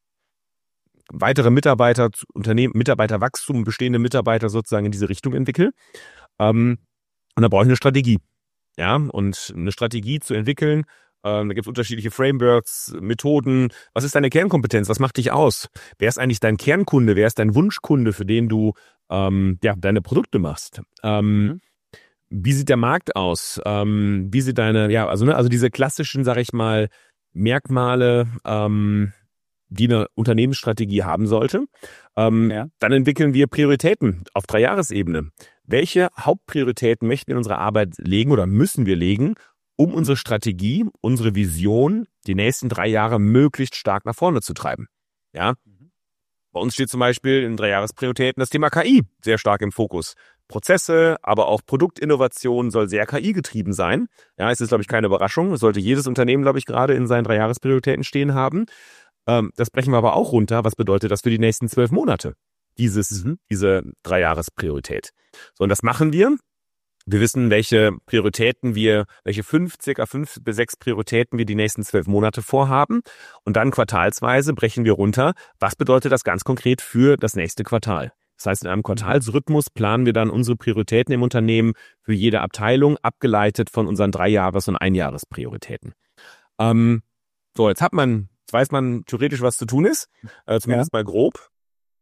weitere Mitarbeiter, Unternehmen, Mitarbeiterwachstum, bestehende Mitarbeiter sozusagen in diese Richtung entwickle. Ähm, und da brauche ich eine Strategie. Ja, und eine Strategie zu entwickeln, ähm, da gibt es unterschiedliche Frameworks, Methoden. Was ist deine Kernkompetenz? Was macht dich aus? Wer ist eigentlich dein Kernkunde? Wer ist dein Wunschkunde, für den du ähm, ja deine Produkte machst? Ähm, mhm. Wie sieht der Markt aus? Ähm, wie sieht deine, ja, also ne, also diese klassischen, sag ich mal, Merkmale, ähm, die eine Unternehmensstrategie haben sollte. Ähm, ja. Dann entwickeln wir Prioritäten auf Dreijahresebene. Welche Hauptprioritäten möchten wir in unserer Arbeit legen oder müssen wir legen, um unsere Strategie, unsere Vision, die nächsten drei Jahre möglichst stark nach vorne zu treiben? Ja. Mhm. Bei uns steht zum Beispiel in Dreijahresprioritäten das Thema K I sehr stark im Fokus. Prozesse, aber auch Produktinnovation soll sehr K I-getrieben sein. Ja, es ist, glaube ich, keine Überraschung. Es sollte jedes Unternehmen, glaube ich, gerade in seinen Dreijahresprioritäten stehen haben. Ähm, das brechen wir aber auch runter. Was bedeutet das für die nächsten zwölf Monate? Dieses, mhm. diese Dreijahrespriorität. So, und das machen wir. Wir wissen, welche Prioritäten wir, welche fünf, circa fünf bis sechs Prioritäten wir die nächsten zwölf Monate vorhaben. Und dann quartalsweise brechen wir runter. Was bedeutet das ganz konkret für das nächste Quartal? Das heißt, in einem Quartalsrhythmus planen wir dann unsere Prioritäten im Unternehmen für jede Abteilung, abgeleitet von unseren Dreijahres- und Einjahresprioritäten. Ähm, so, jetzt hat man, jetzt weiß man theoretisch, was zu tun ist, äh, zumindest ja. mal grob.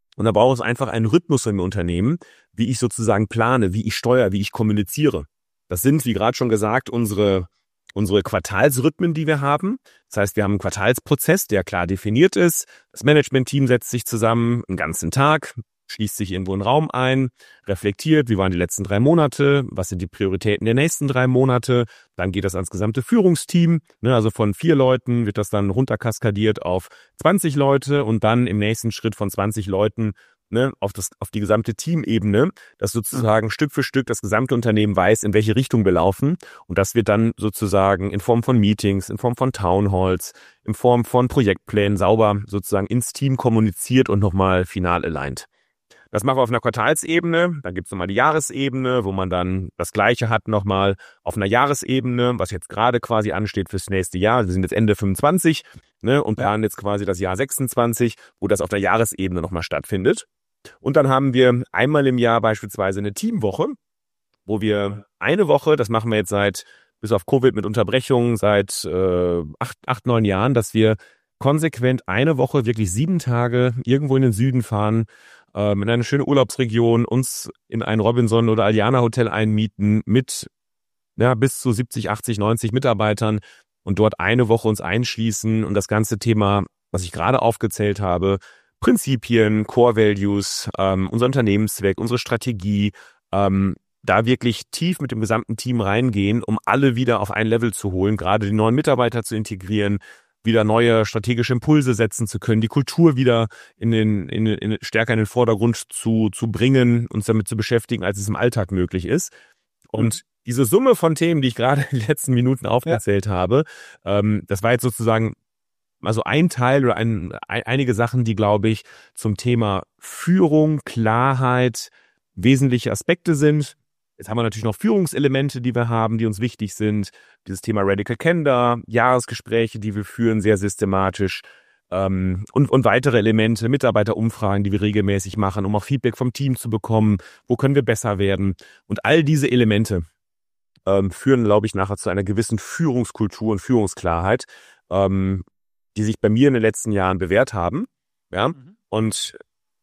Und da braucht es einfach einen Rhythmus im Unternehmen, wie ich sozusagen plane, wie ich steuere, wie ich kommuniziere. Das sind, wie gerade schon gesagt, unsere unsere Quartalsrhythmen, die wir haben. Das heißt, wir haben einen Quartalsprozess, der klar definiert ist. Das Managementteam setzt sich zusammen einen ganzen Tag, schließt sich irgendwo einen Raum ein, reflektiert, wie waren die letzten drei Monate, was sind die Prioritäten der nächsten drei Monate. Dann geht das ans gesamte Führungsteam. Ne, also von vier Leuten wird das dann runterkaskadiert auf zwanzig Leute und dann im nächsten Schritt von zwanzig Leuten Ne, auf, das, auf die gesamte Teamebene, dass sozusagen mhm. Stück für Stück das gesamte Unternehmen weiß, in welche Richtung wir laufen. Und das wird dann sozusagen in Form von Meetings, in Form von Townhalls, in Form von Projektplänen sauber sozusagen ins Team kommuniziert und nochmal final aligned. Das machen wir auf einer Quartalsebene. Dann gibt es nochmal die Jahresebene, wo man dann das Gleiche hat nochmal auf einer Jahresebene, was jetzt gerade quasi ansteht fürs nächste Jahr. Wir sind jetzt Ende fünfundzwanzig ne, und planen jetzt quasi das Jahr sechsundzwanzig, wo das auf der Jahresebene nochmal stattfindet. Und dann haben wir einmal im Jahr beispielsweise eine Teamwoche, wo wir eine Woche, das machen wir jetzt seit, bis auf Covid mit Unterbrechungen, seit äh, acht, acht, neun Jahren, dass wir konsequent eine Woche, wirklich sieben Tage irgendwo in den Süden fahren, äh, in eine schöne Urlaubsregion, uns in ein Robinson oder Alliana Hotel einmieten mit ja, bis zu siebzig, achtzig, neunzig Mitarbeitern und dort eine Woche uns einschließen und das ganze Thema, was ich gerade aufgezählt habe, Prinzipien, Core Values, ähm, unser Unternehmenszweck, unsere Strategie, ähm, da wirklich tief mit dem gesamten Team reingehen, um alle wieder auf ein Level zu holen, gerade die neuen Mitarbeiter zu integrieren, wieder neue strategische Impulse setzen zu können, die Kultur wieder in den, in, in, stärker in den Vordergrund zu, zu bringen, uns damit zu beschäftigen, als es im Alltag möglich ist. Und diese Summe von Themen, die ich gerade in den letzten Minuten aufgezählt ja. habe, ähm, das war jetzt sozusagen also ein Teil oder ein, ein, einige Sachen, die, glaube ich, zum Thema Führung, Klarheit wesentliche Aspekte sind. Jetzt haben wir natürlich noch Führungselemente, die wir haben, die uns wichtig sind. Dieses Thema Radical Candor, Jahresgespräche, die wir führen, sehr systematisch. Ähm, und, und weitere Elemente, Mitarbeiterumfragen, die wir regelmäßig machen, um auch Feedback vom Team zu bekommen. Wo können wir besser werden? Und all diese Elemente ähm, führen, glaube ich, nachher zu einer gewissen Führungskultur und Führungsklarheit, ähm, die sich bei mir in den letzten Jahren bewährt haben. Ja, mhm. Und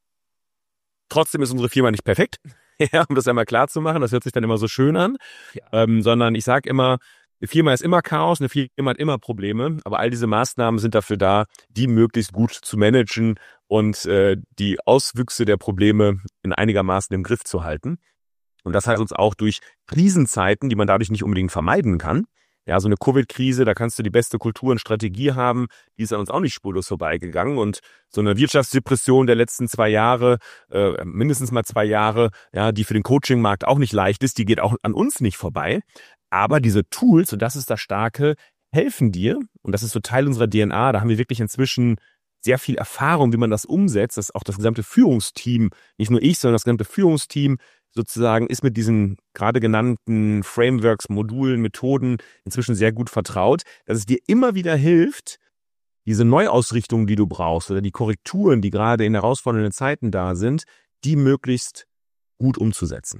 trotzdem ist unsere Firma nicht perfekt, ja, um das einmal klar zu machen. Das hört sich dann immer so schön an, ja. ähm, sondern ich sage immer, eine Firma ist immer Chaos, eine Firma hat immer Probleme, aber all diese Maßnahmen sind dafür da, die möglichst gut zu managen und äh, die Auswüchse der Probleme in einigermaßen im Griff zu halten. Und das heißt uns auch durch Krisenzeiten, die man dadurch nicht unbedingt vermeiden kann. Ja, so eine Covid-Krise, da kannst du die beste Kultur und Strategie haben, die ist an uns auch nicht spurlos vorbeigegangen. Und so eine Wirtschaftsdepression der letzten zwei Jahre, äh, mindestens mal zwei Jahre, ja, die für den Coaching-Markt auch nicht leicht ist, die geht auch an uns nicht vorbei. Aber diese Tools, und das ist das Starke, helfen dir, und das ist so Teil unserer D N A, da haben wir wirklich inzwischen sehr viel Erfahrung, wie man das umsetzt, dass auch das gesamte Führungsteam, nicht nur ich, sondern das gesamte Führungsteam sozusagen ist mit diesen gerade genannten Frameworks, Modulen, Methoden inzwischen sehr gut vertraut, dass es dir immer wieder hilft, diese Neuausrichtung, die du brauchst oder die Korrekturen, die gerade in herausfordernden Zeiten da sind, die möglichst gut umzusetzen.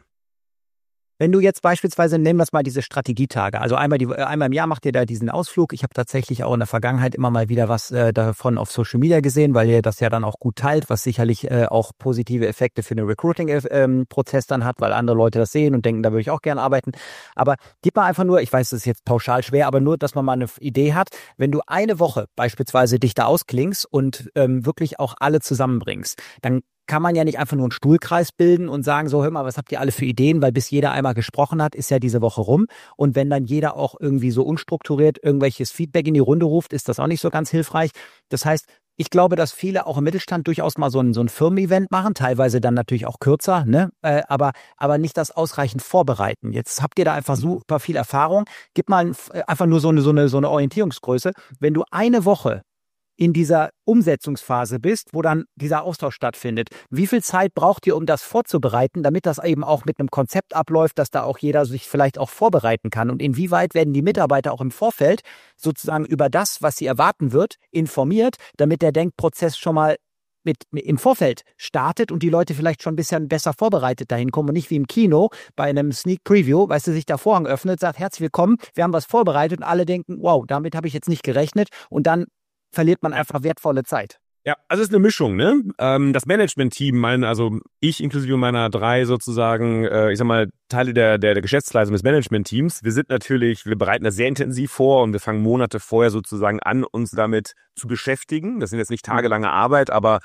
Wenn du jetzt beispielsweise, nehmen wir es mal diese Strategietage, also einmal, die, einmal im Jahr macht ihr da diesen Ausflug. Ich habe tatsächlich auch in der Vergangenheit immer mal wieder was äh, davon auf Social Media gesehen, weil ihr das ja dann auch gut teilt, was sicherlich äh, auch positive Effekte für den Recruiting-Prozess äh, dann hat, weil andere Leute das sehen und denken, da würde ich auch gerne arbeiten. Aber gib mal einfach nur, ich weiß, das ist jetzt pauschal schwer, aber nur, dass man mal eine Idee hat, wenn du eine Woche beispielsweise dich da ausklingst und ähm, wirklich auch alle zusammenbringst, dann kann man ja nicht einfach nur einen Stuhlkreis bilden und sagen, so hör mal, was habt ihr alle für Ideen, weil bis jeder einmal gesprochen hat, ist ja diese Woche rum. Und wenn dann jeder auch irgendwie so unstrukturiert irgendwelches Feedback in die Runde ruft, ist das auch nicht so ganz hilfreich. Das heißt, ich glaube, dass viele auch im Mittelstand durchaus mal so ein, so ein Firmen-Event machen, teilweise dann natürlich auch kürzer, ne? Äh, aber, aber nicht das ausreichend vorbereiten. Jetzt habt ihr da einfach super viel Erfahrung. Gib mal ein, einfach nur so eine, so eine, so eine Orientierungsgröße. Wenn du eine Woche in dieser Umsetzungsphase bist, wo dann dieser Austausch stattfindet. Wie viel Zeit braucht ihr, um das vorzubereiten, damit das eben auch mit einem Konzept abläuft, dass da auch jeder sich vielleicht auch vorbereiten kann? Und inwieweit werden die Mitarbeiter auch im Vorfeld sozusagen über das, was sie erwarten wird, informiert, damit der Denkprozess schon mal mit, mit im Vorfeld startet und die Leute vielleicht schon ein bisschen besser vorbereitet dahin kommen und nicht wie im Kino bei einem Sneak Preview, weißt du, sich der Vorhang öffnet, sagt herzlich willkommen, wir haben was vorbereitet und alle denken, wow, damit habe ich jetzt nicht gerechnet und dann verliert man einfach wertvolle Zeit. Ja, also es ist eine Mischung, ne? Ähm, das Management-Team, mein, also ich inklusive meiner drei sozusagen, äh, ich sag mal, Teile der, der, der Geschäftsleitung des Management-Teams, wir sind natürlich, wir bereiten das sehr intensiv vor und wir fangen Monate vorher sozusagen an, uns damit zu beschäftigen. Das sind jetzt nicht tagelange Arbeit, aber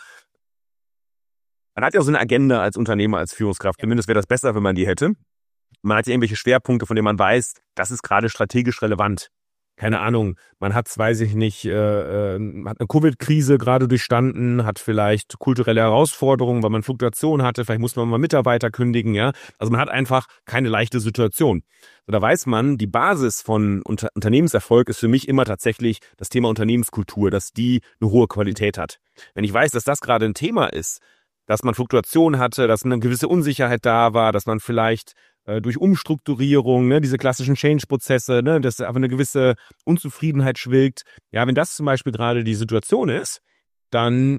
man hat ja so eine Agenda als Unternehmer, als Führungskraft. Zumindest wäre das besser, wenn man die hätte. Man hat ja irgendwelche Schwerpunkte, von denen man weiß, das ist gerade strategisch relevant. Keine Ahnung, man hat, weiß ich nicht, äh, äh, hat eine Covid-Krise gerade durchstanden, hat vielleicht kulturelle Herausforderungen, weil man Fluktuation hatte, vielleicht muss man mal Mitarbeiter kündigen, ja. Also man hat einfach keine leichte Situation. So, da weiß man, die Basis von Unter- Unternehmenserfolg ist für mich immer tatsächlich das Thema Unternehmenskultur, dass die eine hohe Qualität hat. Wenn ich weiß, dass das gerade ein Thema ist, dass man Fluktuation hatte, dass eine gewisse Unsicherheit da war, dass man vielleicht äh, durch Umstrukturierung, ne, diese klassischen Change-Prozesse, ne, dass aber eine gewisse Unzufriedenheit schwilgt. Ja, wenn das zum Beispiel gerade die Situation ist, dann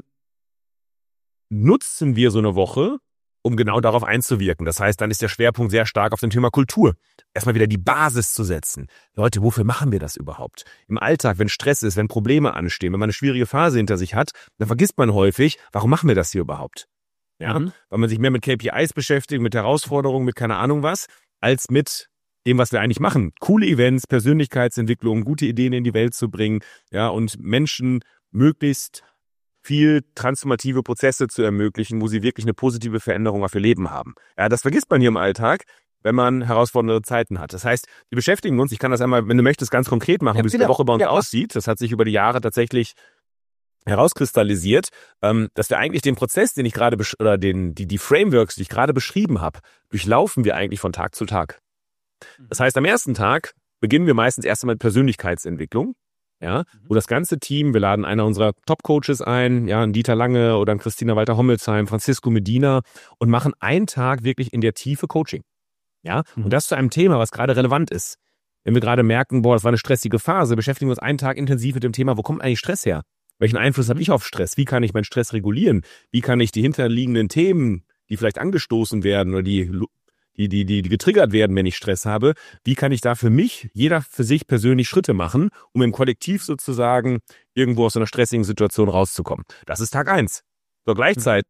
nutzen wir so eine Woche, um genau darauf einzuwirken. Das heißt, dann ist der Schwerpunkt sehr stark auf dem Thema Kultur. Erstmal wieder die Basis zu setzen. Leute, wofür machen wir das überhaupt? Im Alltag, wenn Stress ist, wenn Probleme anstehen, wenn man eine schwierige Phase hinter sich hat, dann vergisst man häufig, warum machen wir das hier überhaupt? Ja, mhm. Weil man sich mehr mit K P Is beschäftigt, mit Herausforderungen, mit keine Ahnung was, als mit dem, was wir eigentlich machen. Coole Events, Persönlichkeitsentwicklung, gute Ideen in die Welt zu bringen, ja, und Menschen möglichst viel transformative Prozesse zu ermöglichen, wo sie wirklich eine positive Veränderung auf ihr Leben haben. Ja, das vergisst man hier im Alltag, wenn man herausfordernde Zeiten hat. Das heißt, wir beschäftigen uns, ich kann das einmal, wenn du möchtest, ganz konkret machen, ja, wie es die Woche bei uns ja. aussieht. Das hat sich über die Jahre tatsächlich herauskristallisiert, ähm, dass wir eigentlich den Prozess, den ich gerade besch- oder den die die Frameworks, die ich gerade beschrieben habe, durchlaufen wir eigentlich von Tag zu Tag. Das heißt, am ersten Tag beginnen wir meistens erst einmal mit Persönlichkeitsentwicklung, ja, wo das ganze Team, wir laden einer unserer Top-Coaches ein, ja, einen Dieter Lange oder einen Christina Walter-Hommelsheim, Francisco Medina und machen einen Tag wirklich in der Tiefe Coaching, ja, mhm. und das zu einem Thema, was gerade relevant ist. Wenn wir gerade merken, boah, das war eine stressige Phase, beschäftigen wir uns einen Tag intensiv mit dem Thema, wo kommt eigentlich Stress her? Welchen Einfluss habe ich auf Stress? Wie kann ich meinen Stress regulieren? Wie kann ich die hinterliegenden Themen, die vielleicht angestoßen werden oder die, die, die, die getriggert werden, wenn ich Stress habe, wie kann ich da für mich, jeder für sich persönlich Schritte machen, um im Kollektiv sozusagen irgendwo aus einer stressigen Situation rauszukommen? Das ist Tag eins. Zur Gleichzeit.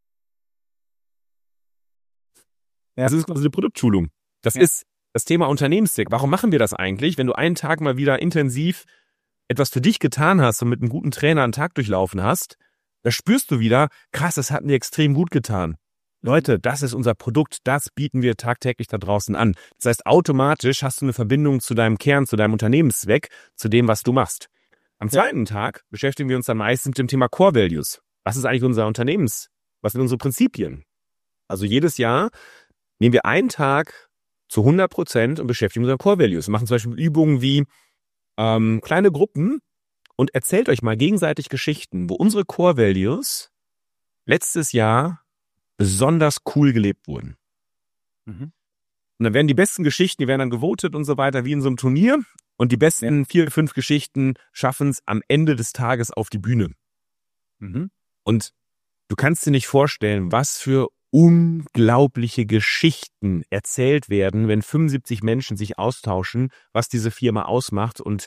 Ja. Das ist quasi eine Produktschulung. Das ja. ist das Thema Unternehmenszweck. Warum machen wir das eigentlich, wenn du einen Tag mal wieder intensiv etwas für dich getan hast und mit einem guten Trainer einen Tag durchlaufen hast, da spürst du wieder, krass, das hat mir extrem gut getan. Leute, das ist unser Produkt, das bieten wir tagtäglich da draußen an. Das heißt, automatisch hast du eine Verbindung zu deinem Kern, zu deinem Unternehmenszweck, zu dem, was du machst. Am ja. zweiten Tag beschäftigen wir uns dann meistens mit dem Thema Core Values. Was ist eigentlich unser Unternehmens? Was sind unsere Prinzipien? Also jedes Jahr nehmen wir einen Tag zu hundert Prozent und beschäftigen uns mit Core Values. Wir machen zum Beispiel Übungen wie Ähm, kleine Gruppen und erzählt euch mal gegenseitig Geschichten, wo unsere Core Values letztes Jahr besonders cool gelebt wurden. Mhm. Und dann werden die besten Geschichten, die werden dann gewotet und so weiter, wie in so einem Turnier. Und die besten ja. vier, fünf Geschichten schaffen es am Ende des Tages auf die Bühne. Mhm. Und du kannst dir nicht vorstellen, was für unglaubliche Geschichten erzählt werden, wenn fünfundsiebzig Menschen sich austauschen, was diese Firma ausmacht. Und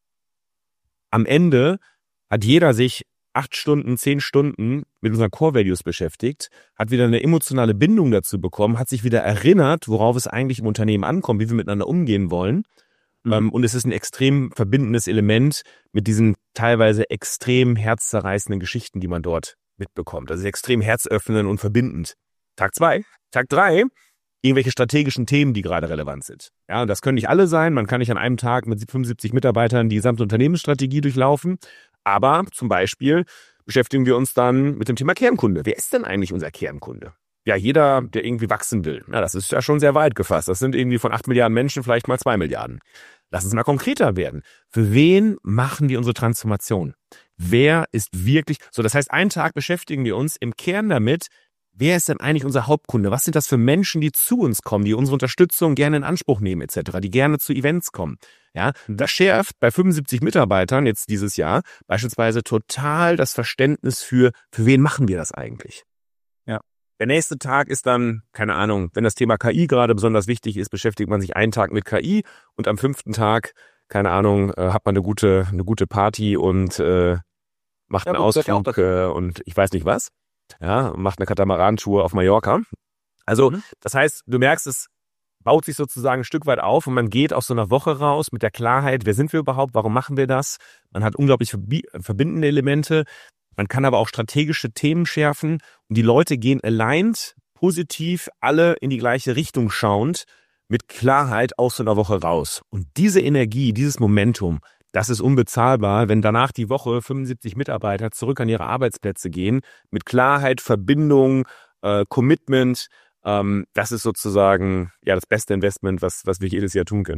am Ende hat jeder sich acht Stunden, zehn Stunden mit unseren Core Values beschäftigt, hat wieder eine emotionale Bindung dazu bekommen, hat sich wieder erinnert, worauf es eigentlich im Unternehmen ankommt, wie wir miteinander umgehen wollen. Mhm. Und es ist ein extrem verbindendes Element mit diesen teilweise extrem herzzerreißenden Geschichten, die man dort mitbekommt. Das ist extrem herzöffnend und verbindend. Tag zwei. Tag drei, irgendwelche strategischen Themen, die gerade relevant sind. Ja, und das können nicht alle sein. Man kann nicht an einem Tag mit fünfundsiebzig Mitarbeitern die gesamte Unternehmensstrategie durchlaufen. Aber zum Beispiel beschäftigen wir uns dann mit dem Thema Kernkunde. Wer ist denn eigentlich unser Kernkunde? Ja, jeder, der irgendwie wachsen will. Ja, das ist ja schon sehr weit gefasst. Das sind irgendwie von acht Milliarden Menschen vielleicht mal zwei Milliarden. Lass uns mal konkreter werden. Für wen machen wir unsere Transformation? Wer ist wirklich, so das heißt, einen Tag beschäftigen wir uns im Kern damit, wer ist denn eigentlich unser Hauptkunde? Was sind das für Menschen, die zu uns kommen, die unsere Unterstützung gerne in Anspruch nehmen et cetera, die gerne zu Events kommen? Ja, das schärft bei fünfundsiebzig Mitarbeitern jetzt dieses Jahr beispielsweise total das Verständnis für, für wen machen wir das eigentlich? Ja. Der nächste Tag ist dann, keine Ahnung, wenn das Thema K I gerade besonders wichtig ist, beschäftigt man sich einen Tag mit K I und am fünften Tag, keine Ahnung, äh, hat man eine gute, eine gute Party und äh, macht Ja, einen gut, gehört ja auch Ausflug dazu. äh, und ich weiß nicht was. Ja, macht eine Katamaran-Tour auf Mallorca. Also, Mhm. das heißt, du merkst, es baut sich sozusagen ein Stück weit auf und man geht aus so einer Woche raus mit der Klarheit, wer sind wir überhaupt, warum machen wir das? Man hat unglaublich verbi- verbindende Elemente. Man kann aber auch strategische Themen schärfen und die Leute gehen aligned, positiv, alle in die gleiche Richtung schauend, mit Klarheit aus so einer Woche raus. Und diese Energie, dieses Momentum, das ist unbezahlbar, wenn danach die Woche fünfundsiebzig Mitarbeiter zurück an ihre Arbeitsplätze gehen, mit Klarheit, Verbindung, äh, Commitment. Ähm, das ist sozusagen ja das beste Investment, was, was wir jedes Jahr tun können.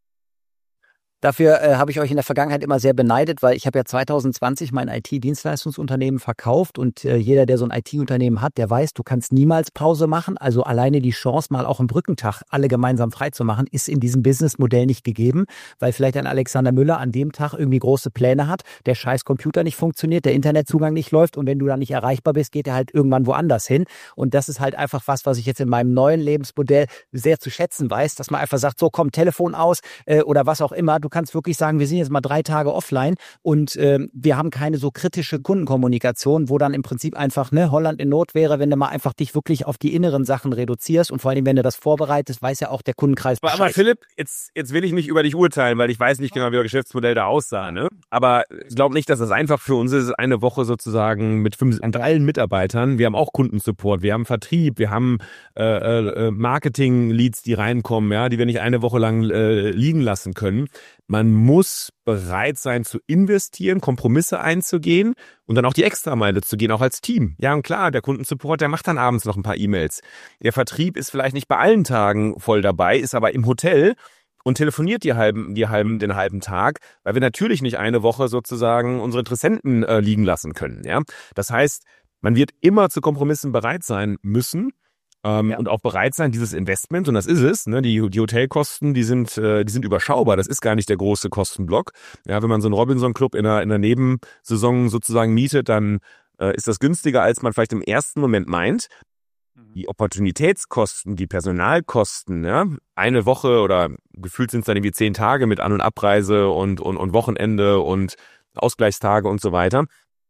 Dafür äh, habe ich euch in der Vergangenheit immer sehr beneidet, weil ich habe ja zwanzig zwanzig mein I T-Dienstleistungsunternehmen verkauft und äh, jeder, der so ein I T-Unternehmen hat, der weiß, du kannst niemals Pause machen. Also alleine die Chance, mal auch einen Brückentag alle gemeinsam frei zu machen, ist in diesem Businessmodell nicht gegeben, weil vielleicht ein Alexander Müller an dem Tag irgendwie große Pläne hat, der scheiß Computer nicht funktioniert, der Internetzugang nicht läuft und wenn du dann nicht erreichbar bist, geht er halt irgendwann woanders hin. Und das ist halt einfach was, was ich jetzt in meinem neuen Lebensmodell sehr zu schätzen weiß, dass man einfach sagt, so komm, Telefon aus äh, oder was auch immer. Du kannst wirklich sagen, wir sind jetzt mal drei Tage offline und äh, wir haben keine so kritische Kundenkommunikation, wo dann im Prinzip einfach ne Holland in Not wäre, wenn du mal einfach dich wirklich auf die inneren Sachen reduzierst und vor allem, wenn du das vorbereitest, weiß ja auch der Kundenkreis Aber, aber Philipp, jetzt, jetzt will ich nicht über dich urteilen, weil ich weiß nicht genau, wie euer Geschäftsmodell da aussah. Ne? Aber ich glaube nicht, dass das einfach für uns ist, eine Woche sozusagen mit fünf, an drei Mitarbeitern. Wir haben auch Kundensupport, wir haben Vertrieb, wir haben äh, äh, Marketing-Leads, die reinkommen, ja, die wir nicht eine Woche lang äh, liegen lassen können. Man muss bereit sein zu investieren, Kompromisse einzugehen und dann auch die Extrameile zu gehen, auch als Team. Ja, und klar, der Kundensupport, der macht dann abends noch ein paar E-Mails. Der Vertrieb ist vielleicht nicht bei allen Tagen voll dabei, ist aber im Hotel und telefoniert die halben, die halben, den halben Tag, weil wir natürlich nicht eine Woche sozusagen unsere Interessenten äh, liegen lassen können. Ja, das heißt, man wird immer zu Kompromissen bereit sein müssen. Ähm, ja. Und auch bereit sein, dieses Investment, und das ist es, ne, die, die Hotelkosten, die sind, äh, die sind überschaubar, das ist gar nicht der große Kostenblock. Ja, wenn man so einen Robinson-Club in der, in der Nebensaison sozusagen mietet, dann äh, ist das günstiger, als man vielleicht im ersten Moment meint. Die Opportunitätskosten, die Personalkosten, ja, eine Woche oder gefühlt sind es dann irgendwie zehn Tage mit An- und Abreise und, und, und Wochenende und Ausgleichstage und so weiter.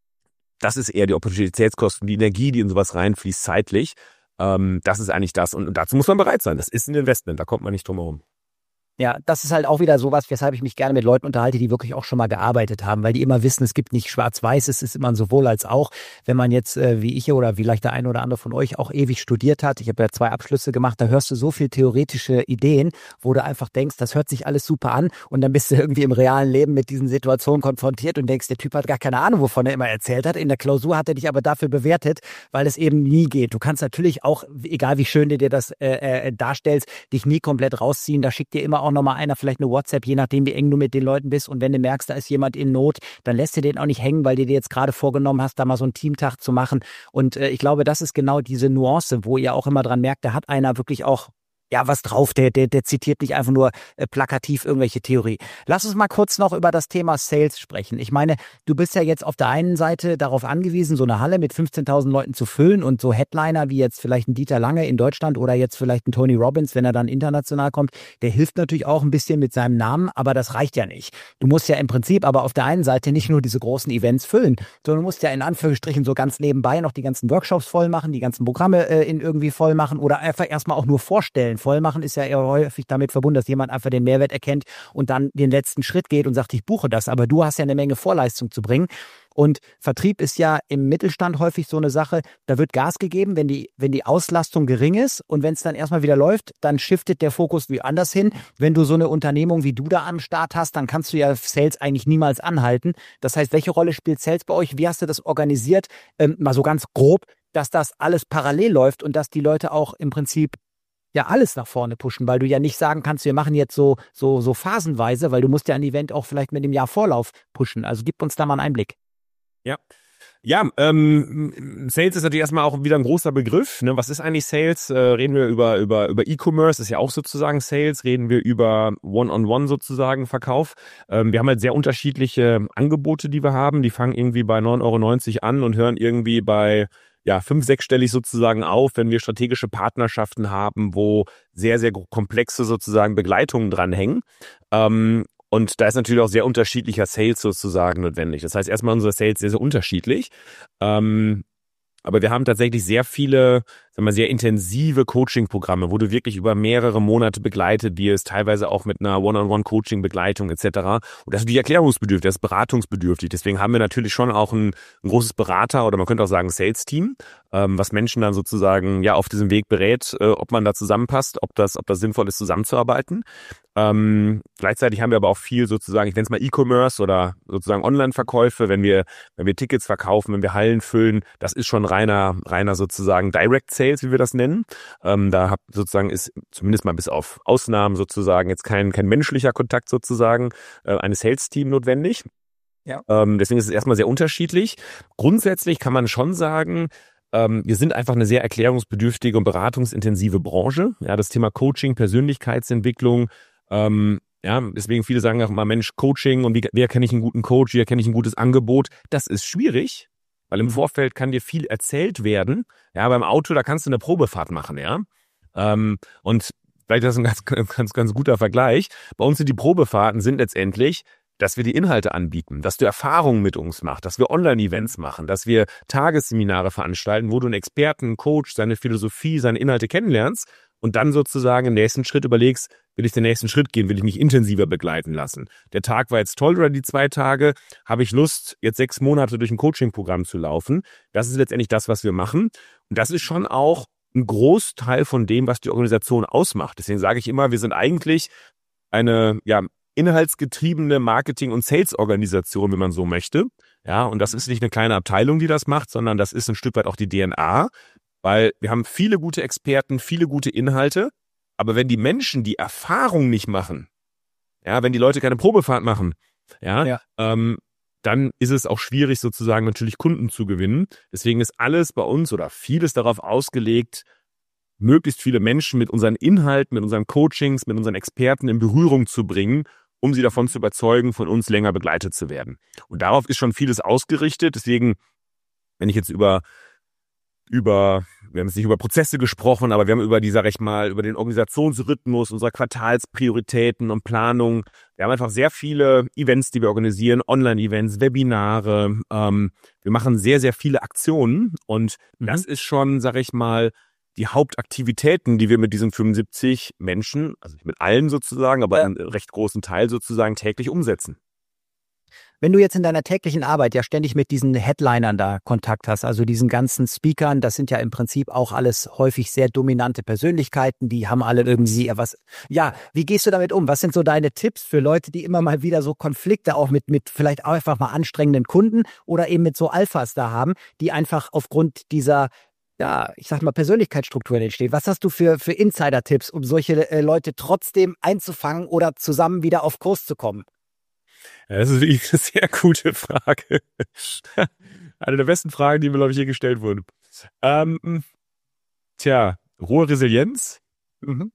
Das ist eher die Opportunitätskosten, die Energie, die in sowas reinfließt zeitlich. Ähm, das ist eigentlich das. Und, und dazu muss man bereit sein. Das ist ein Investment, da kommt man nicht drum herum. Ja, das ist halt auch wieder sowas, weshalb ich mich gerne mit Leuten unterhalte, die wirklich auch schon mal gearbeitet haben, weil die immer wissen, es gibt nicht schwarz-weiß, es ist immer ein sowohl als auch. Wenn man jetzt, äh, wie ich oder vielleicht der eine oder andere von euch auch ewig studiert hat, ich habe ja zwei Abschlüsse gemacht, da hörst du so viel theoretische Ideen, wo du einfach denkst, das hört sich alles super an und dann bist du irgendwie im realen Leben mit diesen Situationen konfrontiert und denkst, der Typ hat gar keine Ahnung, wovon er immer erzählt hat. In der Klausur hat er dich aber dafür bewertet, weil es eben nie geht. Du kannst natürlich auch, egal wie schön du dir das äh, äh, darstellst, dich nie komplett rausziehen. Da schickt dir immer auch nochmal einer vielleicht eine WhatsApp, je nachdem, wie eng du mit den Leuten bist. Und wenn du merkst, da ist jemand in Not, dann lässt du den auch nicht hängen, weil du dir jetzt gerade vorgenommen hast, da mal so einen Teamtag zu machen. Und äh, ich glaube, das ist genau diese Nuance, wo ihr auch immer dran merkt, da hat einer wirklich auch ja was drauf, der, der, der zitiert nicht einfach nur äh, plakativ irgendwelche Theorie. Lass uns mal kurz noch über das Thema Sales sprechen. Ich meine, du bist ja jetzt auf der einen Seite darauf angewiesen, so eine Halle mit fünfzehntausend Leuten zu füllen und so Headliner wie jetzt vielleicht ein Dieter Lange in Deutschland oder jetzt vielleicht ein Tony Robbins, wenn er dann international kommt, der hilft natürlich auch ein bisschen mit seinem Namen, aber das reicht ja nicht. Du musst ja im Prinzip aber auf der einen Seite nicht nur diese großen Events füllen, sondern du musst ja in Anführungsstrichen so ganz nebenbei noch die ganzen Workshops voll machen, die ganzen Programme äh, in irgendwie voll machen oder einfach erstmal auch nur vorstellen. Voll machen ist ja eher häufig damit verbunden, dass jemand einfach den Mehrwert erkennt und dann den letzten Schritt geht und sagt, ich buche das. Aber du hast ja eine Menge Vorleistung zu bringen. Und Vertrieb ist ja im Mittelstand häufig so eine Sache, da wird Gas gegeben, wenn die, wenn die Auslastung gering ist und wenn es dann erstmal wieder läuft, dann shiftet der Fokus wie anders hin. Wenn du so eine Unternehmung wie du da am Start hast, dann kannst du ja Sales eigentlich niemals anhalten. Das heißt, welche Rolle spielt Sales bei euch? Wie hast du das organisiert? Ähm, mal so ganz grob, dass das alles parallel läuft und dass die Leute auch im Prinzip ja alles nach vorne pushen, weil du ja nicht sagen kannst, wir machen jetzt so, so, so phasenweise, weil du musst ja ein Event auch vielleicht mit dem Jahr Vorlauf pushen. Also gib uns da mal einen Einblick. Ja. Ja, ähm, Sales ist natürlich erstmal auch wieder ein großer Begriff. Ne? Was ist eigentlich Sales? Äh, reden wir über über über E-Commerce, ist ja auch sozusagen Sales. Reden wir über One-on-One sozusagen Verkauf. Ähm, wir haben halt sehr unterschiedliche Angebote, die wir haben. Die fangen irgendwie bei neun Euro neunzig an und hören irgendwie bei ja, fünf-, sechsstellig sozusagen auf, wenn wir strategische Partnerschaften haben, wo sehr, sehr komplexe sozusagen Begleitungen dranhängen. Ähm, Und da ist natürlich auch sehr unterschiedlicher Sales sozusagen notwendig. Das heißt, erstmal unser Sales sehr, sehr unterschiedlich. Ähm, Aber wir haben tatsächlich sehr viele, sagen wir, sehr intensive Coaching-Programme, wo du wirklich über mehrere Monate begleitet wirst, teilweise auch mit einer One-on-One-Coaching-Begleitung et cetera. Und das ist natürlich erklärungsbedürftig, das ist beratungsbedürftig. Deswegen haben wir natürlich schon auch ein, ein großes Berater- oder man könnte auch sagen Sales-Team, ähm, was Menschen dann sozusagen ja auf diesem Weg berät, äh, ob man da zusammenpasst, ob das, ob das sinnvoll ist, zusammenzuarbeiten. Ähm, gleichzeitig haben wir aber auch viel sozusagen, ich nenne es mal E-Commerce oder sozusagen Online-Verkäufe, wenn wir, wenn wir Tickets verkaufen, wenn wir Hallen füllen, das ist schon reiner, reiner sozusagen Direct Sales, wie wir das nennen. Ähm, da hab, sozusagen ist zumindest mal bis auf Ausnahmen sozusagen jetzt kein, kein menschlicher Kontakt sozusagen äh, eines Sales-Team notwendig. Ja. Ähm, deswegen ist es erstmal sehr unterschiedlich. Grundsätzlich kann man schon sagen, ähm, wir sind einfach eine sehr erklärungsbedürftige und beratungsintensive Branche. Ja, das Thema Coaching, Persönlichkeitsentwicklung, Ähm, ja, deswegen viele sagen auch immer, Mensch, Coaching und wie, wie erkenne ich einen guten Coach, wie erkenne ich ein gutes Angebot? Das ist schwierig, weil im Vorfeld kann dir viel erzählt werden. Ja, beim Auto, da kannst du eine Probefahrt machen, ja. Ähm, und vielleicht ist das ein ganz, ganz, ganz guter Vergleich. Bei uns sind die Probefahrten sind letztendlich, dass wir die Inhalte anbieten, dass du Erfahrungen mit uns machst, dass wir Online-Events machen, dass wir Tagesseminare veranstalten, wo du einen Experten, einen Coach, seine Philosophie, seine Inhalte kennenlernst und dann sozusagen im nächsten Schritt überlegst, will ich den nächsten Schritt gehen, will ich mich intensiver begleiten lassen. Der Tag war jetzt toll oder die zwei Tage, habe ich Lust, jetzt sechs Monate durch ein Coaching-Programm zu laufen. Das ist letztendlich das, was wir machen. Und das ist schon auch ein Großteil von dem, was die Organisation ausmacht. Deswegen sage ich immer, wir sind eigentlich eine ja inhaltsgetriebene Marketing- und Sales-Organisation, wenn man so möchte. Ja, und das ist nicht eine kleine Abteilung, die das macht, sondern das ist ein Stück weit auch die D N A, weil wir haben viele gute Experten, viele gute Inhalte. Aber wenn die Menschen die Erfahrung nicht machen, ja, wenn die Leute keine Probefahrt machen, ja, ja. Ähm, dann ist es auch schwierig, sozusagen natürlich Kunden zu gewinnen. Deswegen ist alles bei uns oder vieles darauf ausgelegt, möglichst viele Menschen mit unseren Inhalten, mit unseren Coachings, mit unseren Experten in Berührung zu bringen, um sie davon zu überzeugen, von uns länger begleitet zu werden. Und darauf ist schon vieles ausgerichtet. Deswegen, wenn ich jetzt über über, wir haben jetzt nicht über Prozesse gesprochen, aber wir haben über die, sag ich mal, über den Organisationsrhythmus unserer Quartalsprioritäten und Planung. Wir haben einfach sehr viele Events, die wir organisieren, Online-Events, Webinare. Ähm, wir machen sehr, sehr viele Aktionen und mhm. das ist schon, sag ich mal, die Hauptaktivitäten, die wir mit diesen fünfundsiebzig Menschen, also nicht mit allen sozusagen, aber ja. einen recht großen Teil sozusagen täglich umsetzen. Wenn du jetzt in deiner täglichen Arbeit ja ständig mit diesen Headlinern da Kontakt hast, also diesen ganzen Speakern, das sind ja im Prinzip auch alles häufig sehr dominante Persönlichkeiten, die haben alle irgendwie was. Ja, wie gehst du damit um? Was sind so deine Tipps für Leute, die immer mal wieder so Konflikte auch mit, mit vielleicht auch einfach mal anstrengenden Kunden oder eben mit so Alphas da haben, die einfach aufgrund dieser, ja, ich sag mal, Persönlichkeitsstrukturen entstehen? Was hast du für, für Insider-Tipps, um solche äh, Leute trotzdem einzufangen oder zusammen wieder auf Kurs zu kommen? Ja, das ist wirklich eine sehr gute Frage. Eine der besten Fragen, die mir, glaube ich, hier gestellt wurden. Ähm, tja, hohe Resilienz. Mhm.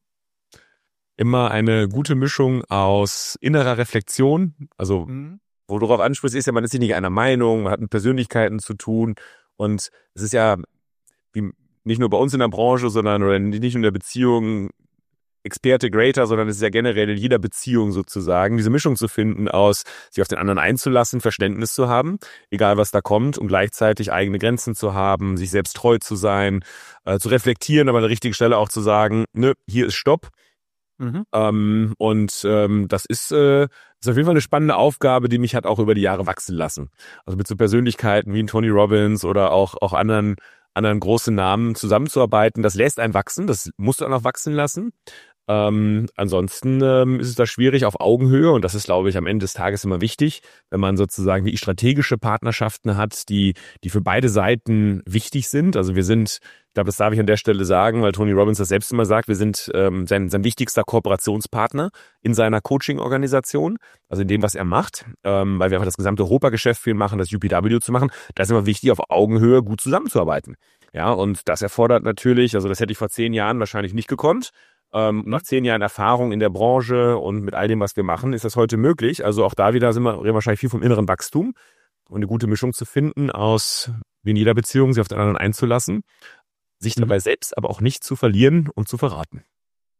Immer eine gute Mischung aus innerer Reflexion. Also, mhm. wo du darauf ansprichst, ist ja, man ist sich nicht einer Meinung, man hat mit Persönlichkeiten zu tun. Und es ist ja wie, nicht nur bei uns in der Branche, sondern oder nicht nur in der Beziehung Experte greater, sondern es ist ja generell in jeder Beziehung sozusagen, diese Mischung zu finden aus, sich auf den anderen einzulassen, Verständnis zu haben, egal was da kommt, und gleichzeitig eigene Grenzen zu haben, sich selbst treu zu sein, äh, zu reflektieren, aber an der richtigen Stelle auch zu sagen, ne, hier ist Stopp. Mhm. Ähm, und ähm, das ist, äh, ist auf jeden Fall eine spannende Aufgabe, die mich hat auch über die Jahre wachsen lassen. Also mit so Persönlichkeiten wie ein Tony Robbins oder auch, auch anderen anderen großen Namen zusammenzuarbeiten, das lässt einen wachsen, das musst du auch noch wachsen lassen. Ähm, ansonsten ähm, ist es da schwierig auf Augenhöhe, und das ist, glaube ich, am Ende des Tages immer wichtig, wenn man sozusagen wie strategische Partnerschaften hat, die die für beide Seiten wichtig sind. Also wir sind, ich glaube, das darf ich an der Stelle sagen, weil Tony Robbins das selbst immer sagt, wir sind ähm, sein, sein wichtigster Kooperationspartner in seiner Coaching-Organisation, also in dem, was er macht, ähm, weil wir einfach das gesamte Europageschäft für ihn machen, das U P W zu machen. Da ist immer wichtig, auf Augenhöhe gut zusammenzuarbeiten. Ja, und das erfordert natürlich, also das hätte ich vor zehn Jahren wahrscheinlich nicht gekonnt. Ähm, nach zehn Jahren Erfahrung in der Branche und mit all dem, was wir machen, ist das heute möglich. Also auch da wieder sind wir, reden wir wahrscheinlich viel vom inneren Wachstum und eine gute Mischung zu finden aus, wie in jeder Beziehung, sich auf den anderen einzulassen, sich dabei mhm. selbst aber auch nicht zu verlieren und zu verraten.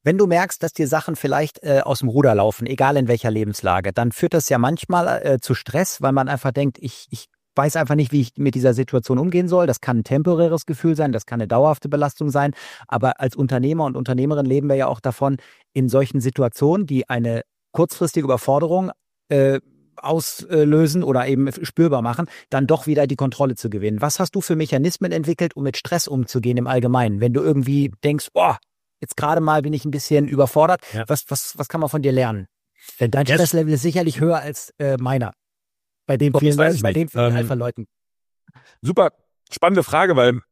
Wenn du merkst, dass dir Sachen vielleicht äh, aus dem Ruder laufen, egal in welcher Lebenslage, dann führt das ja manchmal äh, zu Stress, weil man einfach denkt, ich, ich weiß einfach nicht, wie ich mit dieser Situation umgehen soll. Das kann ein temporäres Gefühl sein, das kann eine dauerhafte Belastung sein. Aber als Unternehmer und Unternehmerin leben wir ja auch davon, in solchen Situationen, die eine kurzfristige Überforderung äh, auslösen oder eben spürbar machen, dann doch wieder die Kontrolle zu gewinnen. Was hast du für Mechanismen entwickelt, um mit Stress umzugehen im Allgemeinen? Wenn du irgendwie denkst, boah, jetzt gerade mal bin ich ein bisschen überfordert, ja. was, was, was kann man von dir lernen? Denn dein yes. Stresslevel ist sicherlich höher als äh, meiner. Bei den vielen, bei den vielen ähm, Alpha-Leuten. Super spannende Frage, weil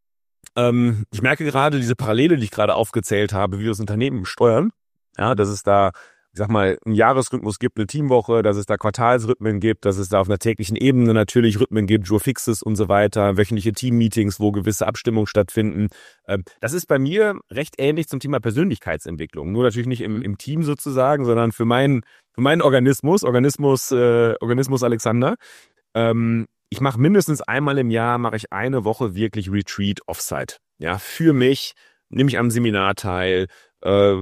ähm, ich merke gerade diese Parallele, die ich gerade aufgezählt habe, wie wir das Unternehmen steuern, ja, dass es da, ich sag mal, einen Jahresrhythmus gibt, eine Teamwoche, dass es da Quartalsrhythmen gibt, dass es da auf einer täglichen Ebene natürlich Rhythmen gibt, Jour fixes und so weiter, wöchentliche Teammeetings, wo gewisse Abstimmungen stattfinden. Das ist bei mir recht ähnlich zum Thema Persönlichkeitsentwicklung. Nur natürlich nicht im, im Team sozusagen, sondern für meinen, für meinen Organismus, Organismus, äh, Organismus Alexander. Ähm, ich mache mindestens einmal im Jahr, mache ich eine Woche wirklich Retreat Offsite. Ja, für mich, nehme ich am Seminar teil, äh,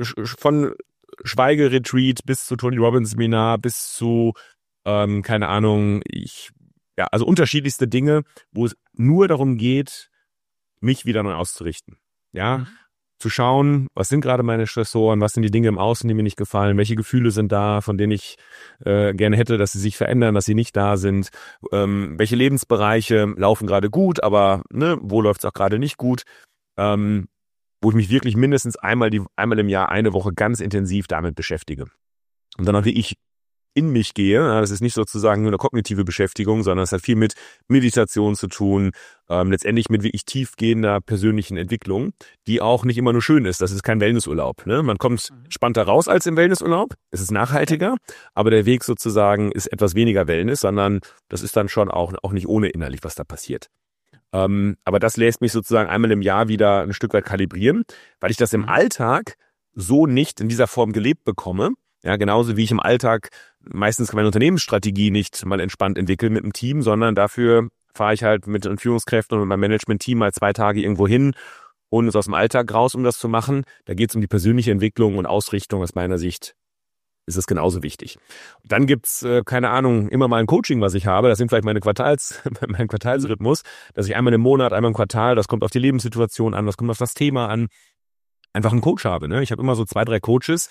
von Schweigeretreat bis zu Tony Robbins Seminar, bis zu, ähm, keine Ahnung, ich, ja, also unterschiedlichste Dinge, wo es nur darum geht, mich wieder neu auszurichten. Ja, mhm. Zu schauen, was sind gerade meine Stressoren, was sind die Dinge im Außen, die mir nicht gefallen, welche Gefühle sind da, von denen ich äh, gerne hätte, dass sie sich verändern, dass sie nicht da sind, ähm, welche Lebensbereiche laufen gerade gut, aber ne, wo läuft es auch gerade nicht gut, ähm, wo ich mich wirklich mindestens einmal die einmal im Jahr eine Woche ganz intensiv damit beschäftige. Und dann auch wie ich in mich gehe. Das ist nicht sozusagen nur eine kognitive Beschäftigung, sondern es hat viel mit Meditation zu tun, ähm, letztendlich mit wirklich tiefgehender persönlichen Entwicklung, die auch nicht immer nur schön ist. Das ist kein Wellnessurlaub. Ne? Man kommt entspannter raus als im Wellnessurlaub. Es ist nachhaltiger, aber der Weg sozusagen ist etwas weniger Wellness, sondern das ist dann schon auch, auch nicht ohne innerlich, was da passiert. Ähm, aber das lässt mich sozusagen einmal im Jahr wieder ein Stück weit kalibrieren, weil ich das im Alltag so nicht in dieser Form gelebt bekomme. Ja, genauso wie ich im Alltag meistens meine Unternehmensstrategie nicht mal entspannt entwickle mit dem Team, sondern dafür fahre ich halt mit den Führungskräften und mit meinem Management-Team mal zwei Tage irgendwo hin, holen uns aus dem Alltag raus, um das zu machen. Da geht es um die persönliche Entwicklung und Ausrichtung aus meiner Sicht. Ist es genauso wichtig. Dann gibt's äh, keine Ahnung, immer mal ein Coaching, was ich habe. Das sind vielleicht meine Quartals, mein Quartalsrhythmus, dass ich einmal im Monat, einmal im Quartal, das kommt auf die Lebenssituation an, das kommt auf das Thema an, einfach einen Coach habe. Ne? Ich habe immer so zwei, drei Coaches.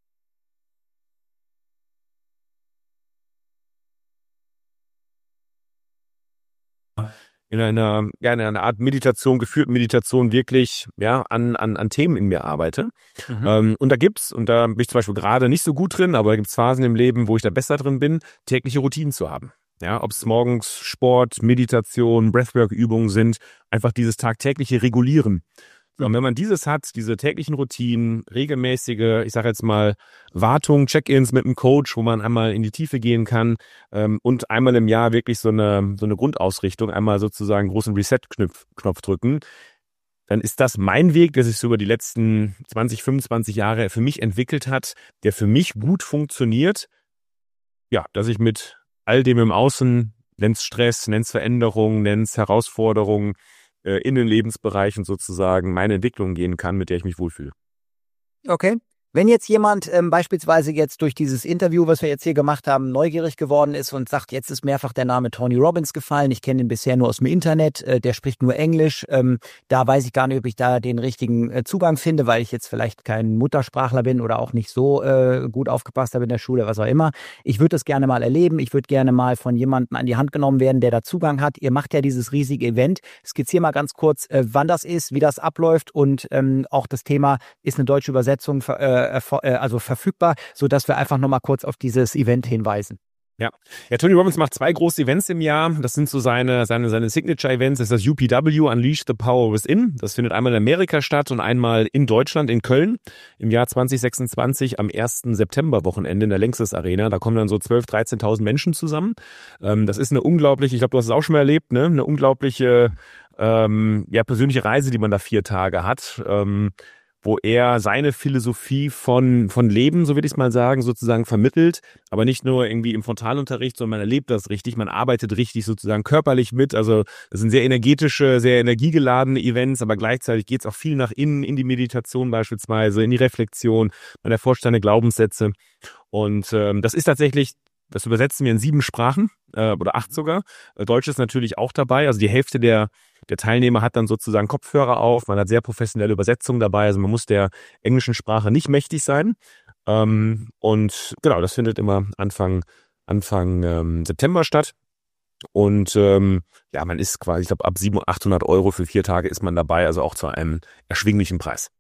In einer, ja, in einer Art Meditation, geführten Meditation wirklich, ja, an, an, an Themen in mir arbeite. Mhm. Ähm, und da gibt's, und da bin ich zum Beispiel gerade nicht so gut drin, aber da gibt's Phasen im Leben, wo ich da besser drin bin, tägliche Routinen zu haben. Ja, ob es morgens Sport, Meditation, Breathwork-Übungen sind, einfach dieses tagtägliche Regulieren. Und wenn man dieses hat, diese täglichen Routinen, regelmäßige, ich sage jetzt mal, Wartung, Check-ins mit einem Coach, wo man einmal in die Tiefe gehen kann ähm, und einmal im Jahr wirklich so eine so eine Grundausrichtung, einmal sozusagen einen großen Reset-Knopf Knopf drücken, dann ist das mein Weg, der sich so über die letzten zwanzig, fünfundzwanzig Jahre für mich entwickelt hat, der für mich gut funktioniert. Ja, dass ich mit all dem im Außen, nenn's Stress, nenn's Veränderung, nenn's Herausforderungen, in den Lebensbereichen sozusagen meine Entwicklung gehen kann, mit der ich mich wohlfühle. Okay. Wenn jetzt jemand ähm, beispielsweise jetzt durch dieses Interview, was wir jetzt hier gemacht haben, neugierig geworden ist und sagt, jetzt ist mehrfach der Name Tony Robbins gefallen, ich kenne ihn bisher nur aus dem Internet, äh, der spricht nur Englisch, ähm, da weiß ich gar nicht, ob ich da den richtigen äh, Zugang finde, weil ich jetzt vielleicht kein Muttersprachler bin oder auch nicht so äh, gut aufgepasst habe in der Schule, was auch immer. Ich würde das gerne mal erleben, ich würde gerne mal von jemandem an die Hand genommen werden, der da Zugang hat. Ihr macht ja dieses riesige Event. Skizziere mal ganz kurz, äh, wann das ist, wie das abläuft und ähm, auch das Thema, ist eine deutsche Übersetzung für, äh, also verfügbar, sodass wir einfach nochmal kurz auf dieses Event hinweisen. Ja. ja, Tony Robbins macht zwei große Events im Jahr. Das sind so seine seine seine Signature-Events. Das ist das U P W, Unleash the Power Within. Das findet einmal in Amerika statt und einmal in Deutschland, in Köln, im Jahr zwanzig sechsundzwanzig am ersten September-Wochenende in der Längstes Arena. Da kommen dann so zwölftausend, dreizehntausend Menschen zusammen. Das ist eine unglaubliche, ich glaube, du hast es auch schon mal erlebt, ne? Eine unglaubliche ähm, ja persönliche Reise, die man da vier Tage hat. Ähm, wo er seine Philosophie von von Leben, so würde ich es mal sagen, sozusagen vermittelt, aber nicht nur irgendwie im Frontalunterricht, sondern man erlebt das richtig, man arbeitet richtig sozusagen körperlich mit, also das sind sehr energetische, sehr energiegeladene Events, aber gleichzeitig geht es auch viel nach innen, in die Meditation beispielsweise, in die Reflexion, man erforscht seine Glaubenssätze und ähm, das ist tatsächlich, das übersetzen wir in sieben Sprachen äh, oder acht sogar. Äh, Deutsch ist natürlich auch dabei. Also die Hälfte der, der Teilnehmer hat dann sozusagen Kopfhörer auf. Man hat sehr professionelle Übersetzungen dabei. Also man muss der englischen Sprache nicht mächtig sein. Ähm, und genau, das findet immer Anfang, Anfang ähm, September statt. Und ähm, ja, man ist quasi, ich glaube, ab siebenhundert, achthundert Euro für vier Tage ist man dabei. Also auch zu einem erschwinglichen Preis.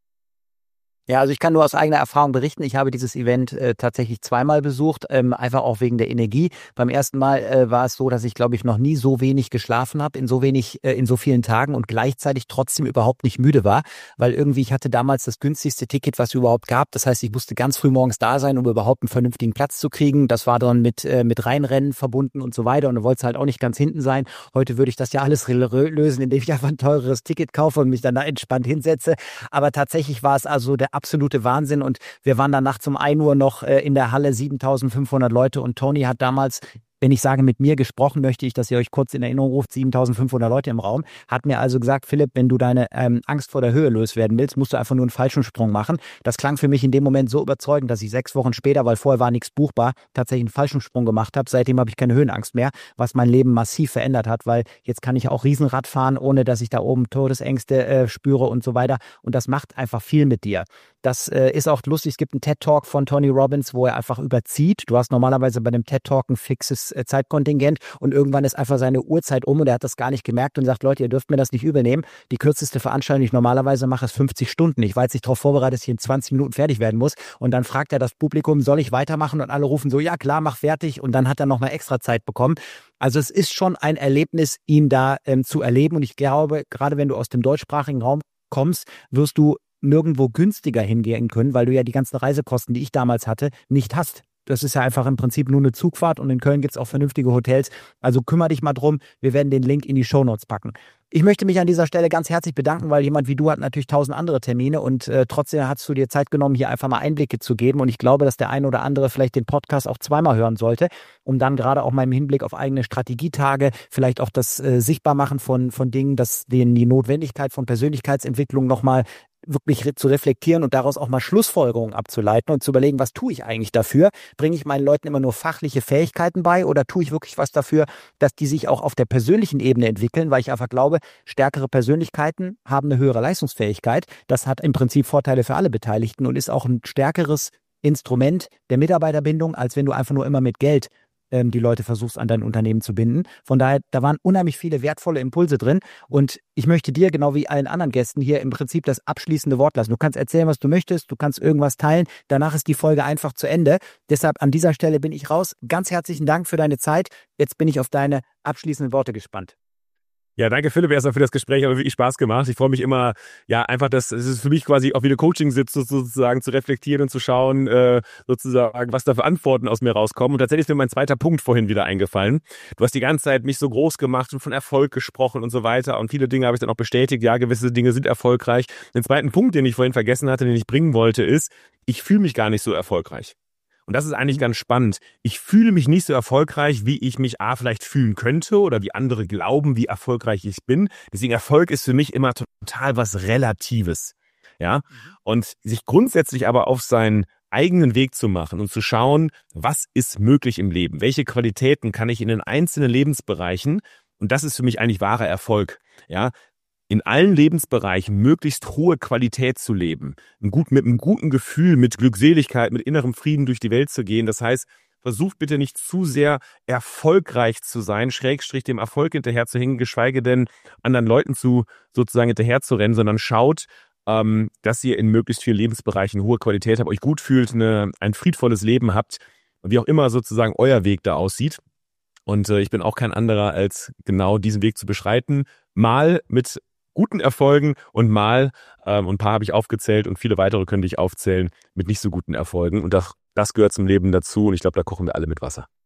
Ja, also ich kann nur aus eigener Erfahrung berichten, ich habe dieses Event äh, tatsächlich zweimal besucht, ähm, einfach auch wegen der Energie. Beim ersten Mal äh, war es so, dass ich, glaube ich, noch nie so wenig geschlafen habe, in so wenig, äh, in so vielen Tagen und gleichzeitig trotzdem überhaupt nicht müde war, weil irgendwie ich hatte damals das günstigste Ticket, was es überhaupt gab. Das heißt, ich musste ganz früh morgens da sein, um überhaupt einen vernünftigen Platz zu kriegen. Das war dann mit äh, mit Reinrennen verbunden und so weiter und du wolltest halt auch nicht ganz hinten sein. Heute würde ich das ja alles lösen, indem ich einfach ein teureres Ticket kaufe und mich dann da entspannt hinsetze. Aber tatsächlich war es also der absolute Wahnsinn und wir waren dann nachts um ein Uhr noch äh, in der Halle, siebentausendfünfhundert Leute und Tony hat damals, wenn ich sage mit mir gesprochen, möchte ich, dass ihr euch kurz in Erinnerung ruft, siebentausendfünfhundert Leute im Raum, hat mir also gesagt, Philipp, wenn du deine ähm, Angst vor der Höhe loswerden willst, musst du einfach nur einen Fallschirmsprung machen. Das klang für mich in dem Moment so überzeugend, dass ich sechs Wochen später, weil vorher war nichts buchbar, tatsächlich einen Fallschirmsprung gemacht habe. Seitdem habe ich keine Höhenangst mehr, was mein Leben massiv verändert hat, weil jetzt kann ich auch Riesenrad fahren, ohne dass ich da oben Todesängste äh, spüre und so weiter und das macht einfach viel mit dir. Das äh, ist auch lustig, es gibt einen TED-Talk von Tony Robbins, wo er einfach überzieht. Du hast normalerweise bei dem TED-Talk ein fixes äh, Zeitkontingent und irgendwann ist einfach seine Uhrzeit um und er hat das gar nicht gemerkt und sagt, Leute, ihr dürft mir das nicht übernehmen. Die kürzeste Veranstaltung, die ich normalerweise mache, ist fünfzig Stunden. Ich war jetzt nicht darauf vorbereitet, dass ich in zwanzig Minuten fertig werden muss und dann fragt er das Publikum, soll ich weitermachen? Und alle rufen so, ja klar, mach fertig und dann hat er nochmal extra Zeit bekommen. Also es ist schon ein Erlebnis, ihn da ähm, zu erleben und ich glaube, gerade wenn du aus dem deutschsprachigen Raum kommst, wirst du nirgendwo günstiger hingehen können, weil du ja die ganzen Reisekosten, die ich damals hatte, nicht hast. Das ist ja einfach im Prinzip nur eine Zugfahrt und in Köln gibt es auch vernünftige Hotels. Also kümmere dich mal drum. Wir werden den Link in die Shownotes packen. Ich möchte mich an dieser Stelle ganz herzlich bedanken, weil jemand wie du hat natürlich tausend andere Termine und äh, trotzdem hast du dir Zeit genommen, hier einfach mal Einblicke zu geben. Und ich glaube, dass der ein oder andere vielleicht den Podcast auch zweimal hören sollte, um dann gerade auch mal im Hinblick auf eigene Strategietage, vielleicht auch das äh, Sichtbarmachen von, von Dingen, dass denen die Notwendigkeit von Persönlichkeitsentwicklung nochmal wirklich re- zu reflektieren und daraus auch mal Schlussfolgerungen abzuleiten und zu überlegen, was tue ich eigentlich dafür? Bringe ich meinen Leuten immer nur fachliche Fähigkeiten bei oder tue ich wirklich was dafür, dass die sich auch auf der persönlichen Ebene entwickeln? Weil ich einfach glaube, stärkere Persönlichkeiten haben eine höhere Leistungsfähigkeit. Das hat im Prinzip Vorteile für alle Beteiligten und ist auch ein stärkeres Instrument der Mitarbeiterbindung, als wenn du einfach nur immer mit Geld ähm, die Leute versuchst, an dein Unternehmen zu binden. Von daher, da waren unheimlich viele wertvolle Impulse drin und ich möchte dir, genau wie allen anderen Gästen hier, im Prinzip das abschließende Wort lassen. Du kannst erzählen, was du möchtest, du kannst irgendwas teilen, danach ist die Folge einfach zu Ende. Deshalb an dieser Stelle bin ich raus. Ganz herzlichen Dank für deine Zeit. Jetzt bin ich auf deine abschließenden Worte gespannt. Ja, danke Philipp erstmal für das Gespräch, hat mir wirklich Spaß gemacht. Ich freue mich immer, ja, einfach, dass es ist für mich quasi auch wieder Coaching sitzt, sozusagen zu reflektieren und zu schauen, äh, sozusagen, was da für Antworten aus mir rauskommen. Und tatsächlich ist mir mein zweiter Punkt vorhin wieder eingefallen. Du hast die ganze Zeit mich so groß gemacht und von Erfolg gesprochen und so weiter. Und viele Dinge habe ich dann auch bestätigt. Ja, gewisse Dinge sind erfolgreich. Den zweiten Punkt, den ich vorhin vergessen hatte, den ich bringen wollte, ist, ich fühle mich gar nicht so erfolgreich. Und das ist eigentlich ganz spannend. Ich fühle mich nicht so erfolgreich, wie ich mich A, vielleicht fühlen könnte oder wie andere glauben, wie erfolgreich ich bin. Deswegen Erfolg ist für mich immer total was Relatives. Ja. Und sich grundsätzlich aber auf seinen eigenen Weg zu machen und zu schauen, was ist möglich im Leben? Welche Qualitäten kann ich in den einzelnen Lebensbereichen? Und das ist für mich eigentlich wahrer Erfolg. Ja. In allen Lebensbereichen möglichst hohe Qualität zu leben, gut, mit einem guten Gefühl, mit Glückseligkeit, mit innerem Frieden durch die Welt zu gehen. Das heißt, versucht bitte nicht zu sehr erfolgreich zu sein, Schrägstrich dem Erfolg hinterher zu hängen, geschweige denn anderen Leuten zu sozusagen hinterher zu rennen, sondern schaut, ähm, dass ihr in möglichst vielen Lebensbereichen hohe Qualität habt, euch gut fühlt, eine, ein friedvolles Leben habt, wie auch immer sozusagen euer Weg da aussieht. Und äh, ich bin auch kein anderer, als genau diesen Weg zu beschreiten. Mal mit guten Erfolgen und mal, ähm, und ein paar habe ich aufgezählt und viele weitere könnte ich aufzählen, mit nicht so guten Erfolgen. Und das, das gehört zum Leben dazu und ich glaube, da kochen wir alle mit Wasser.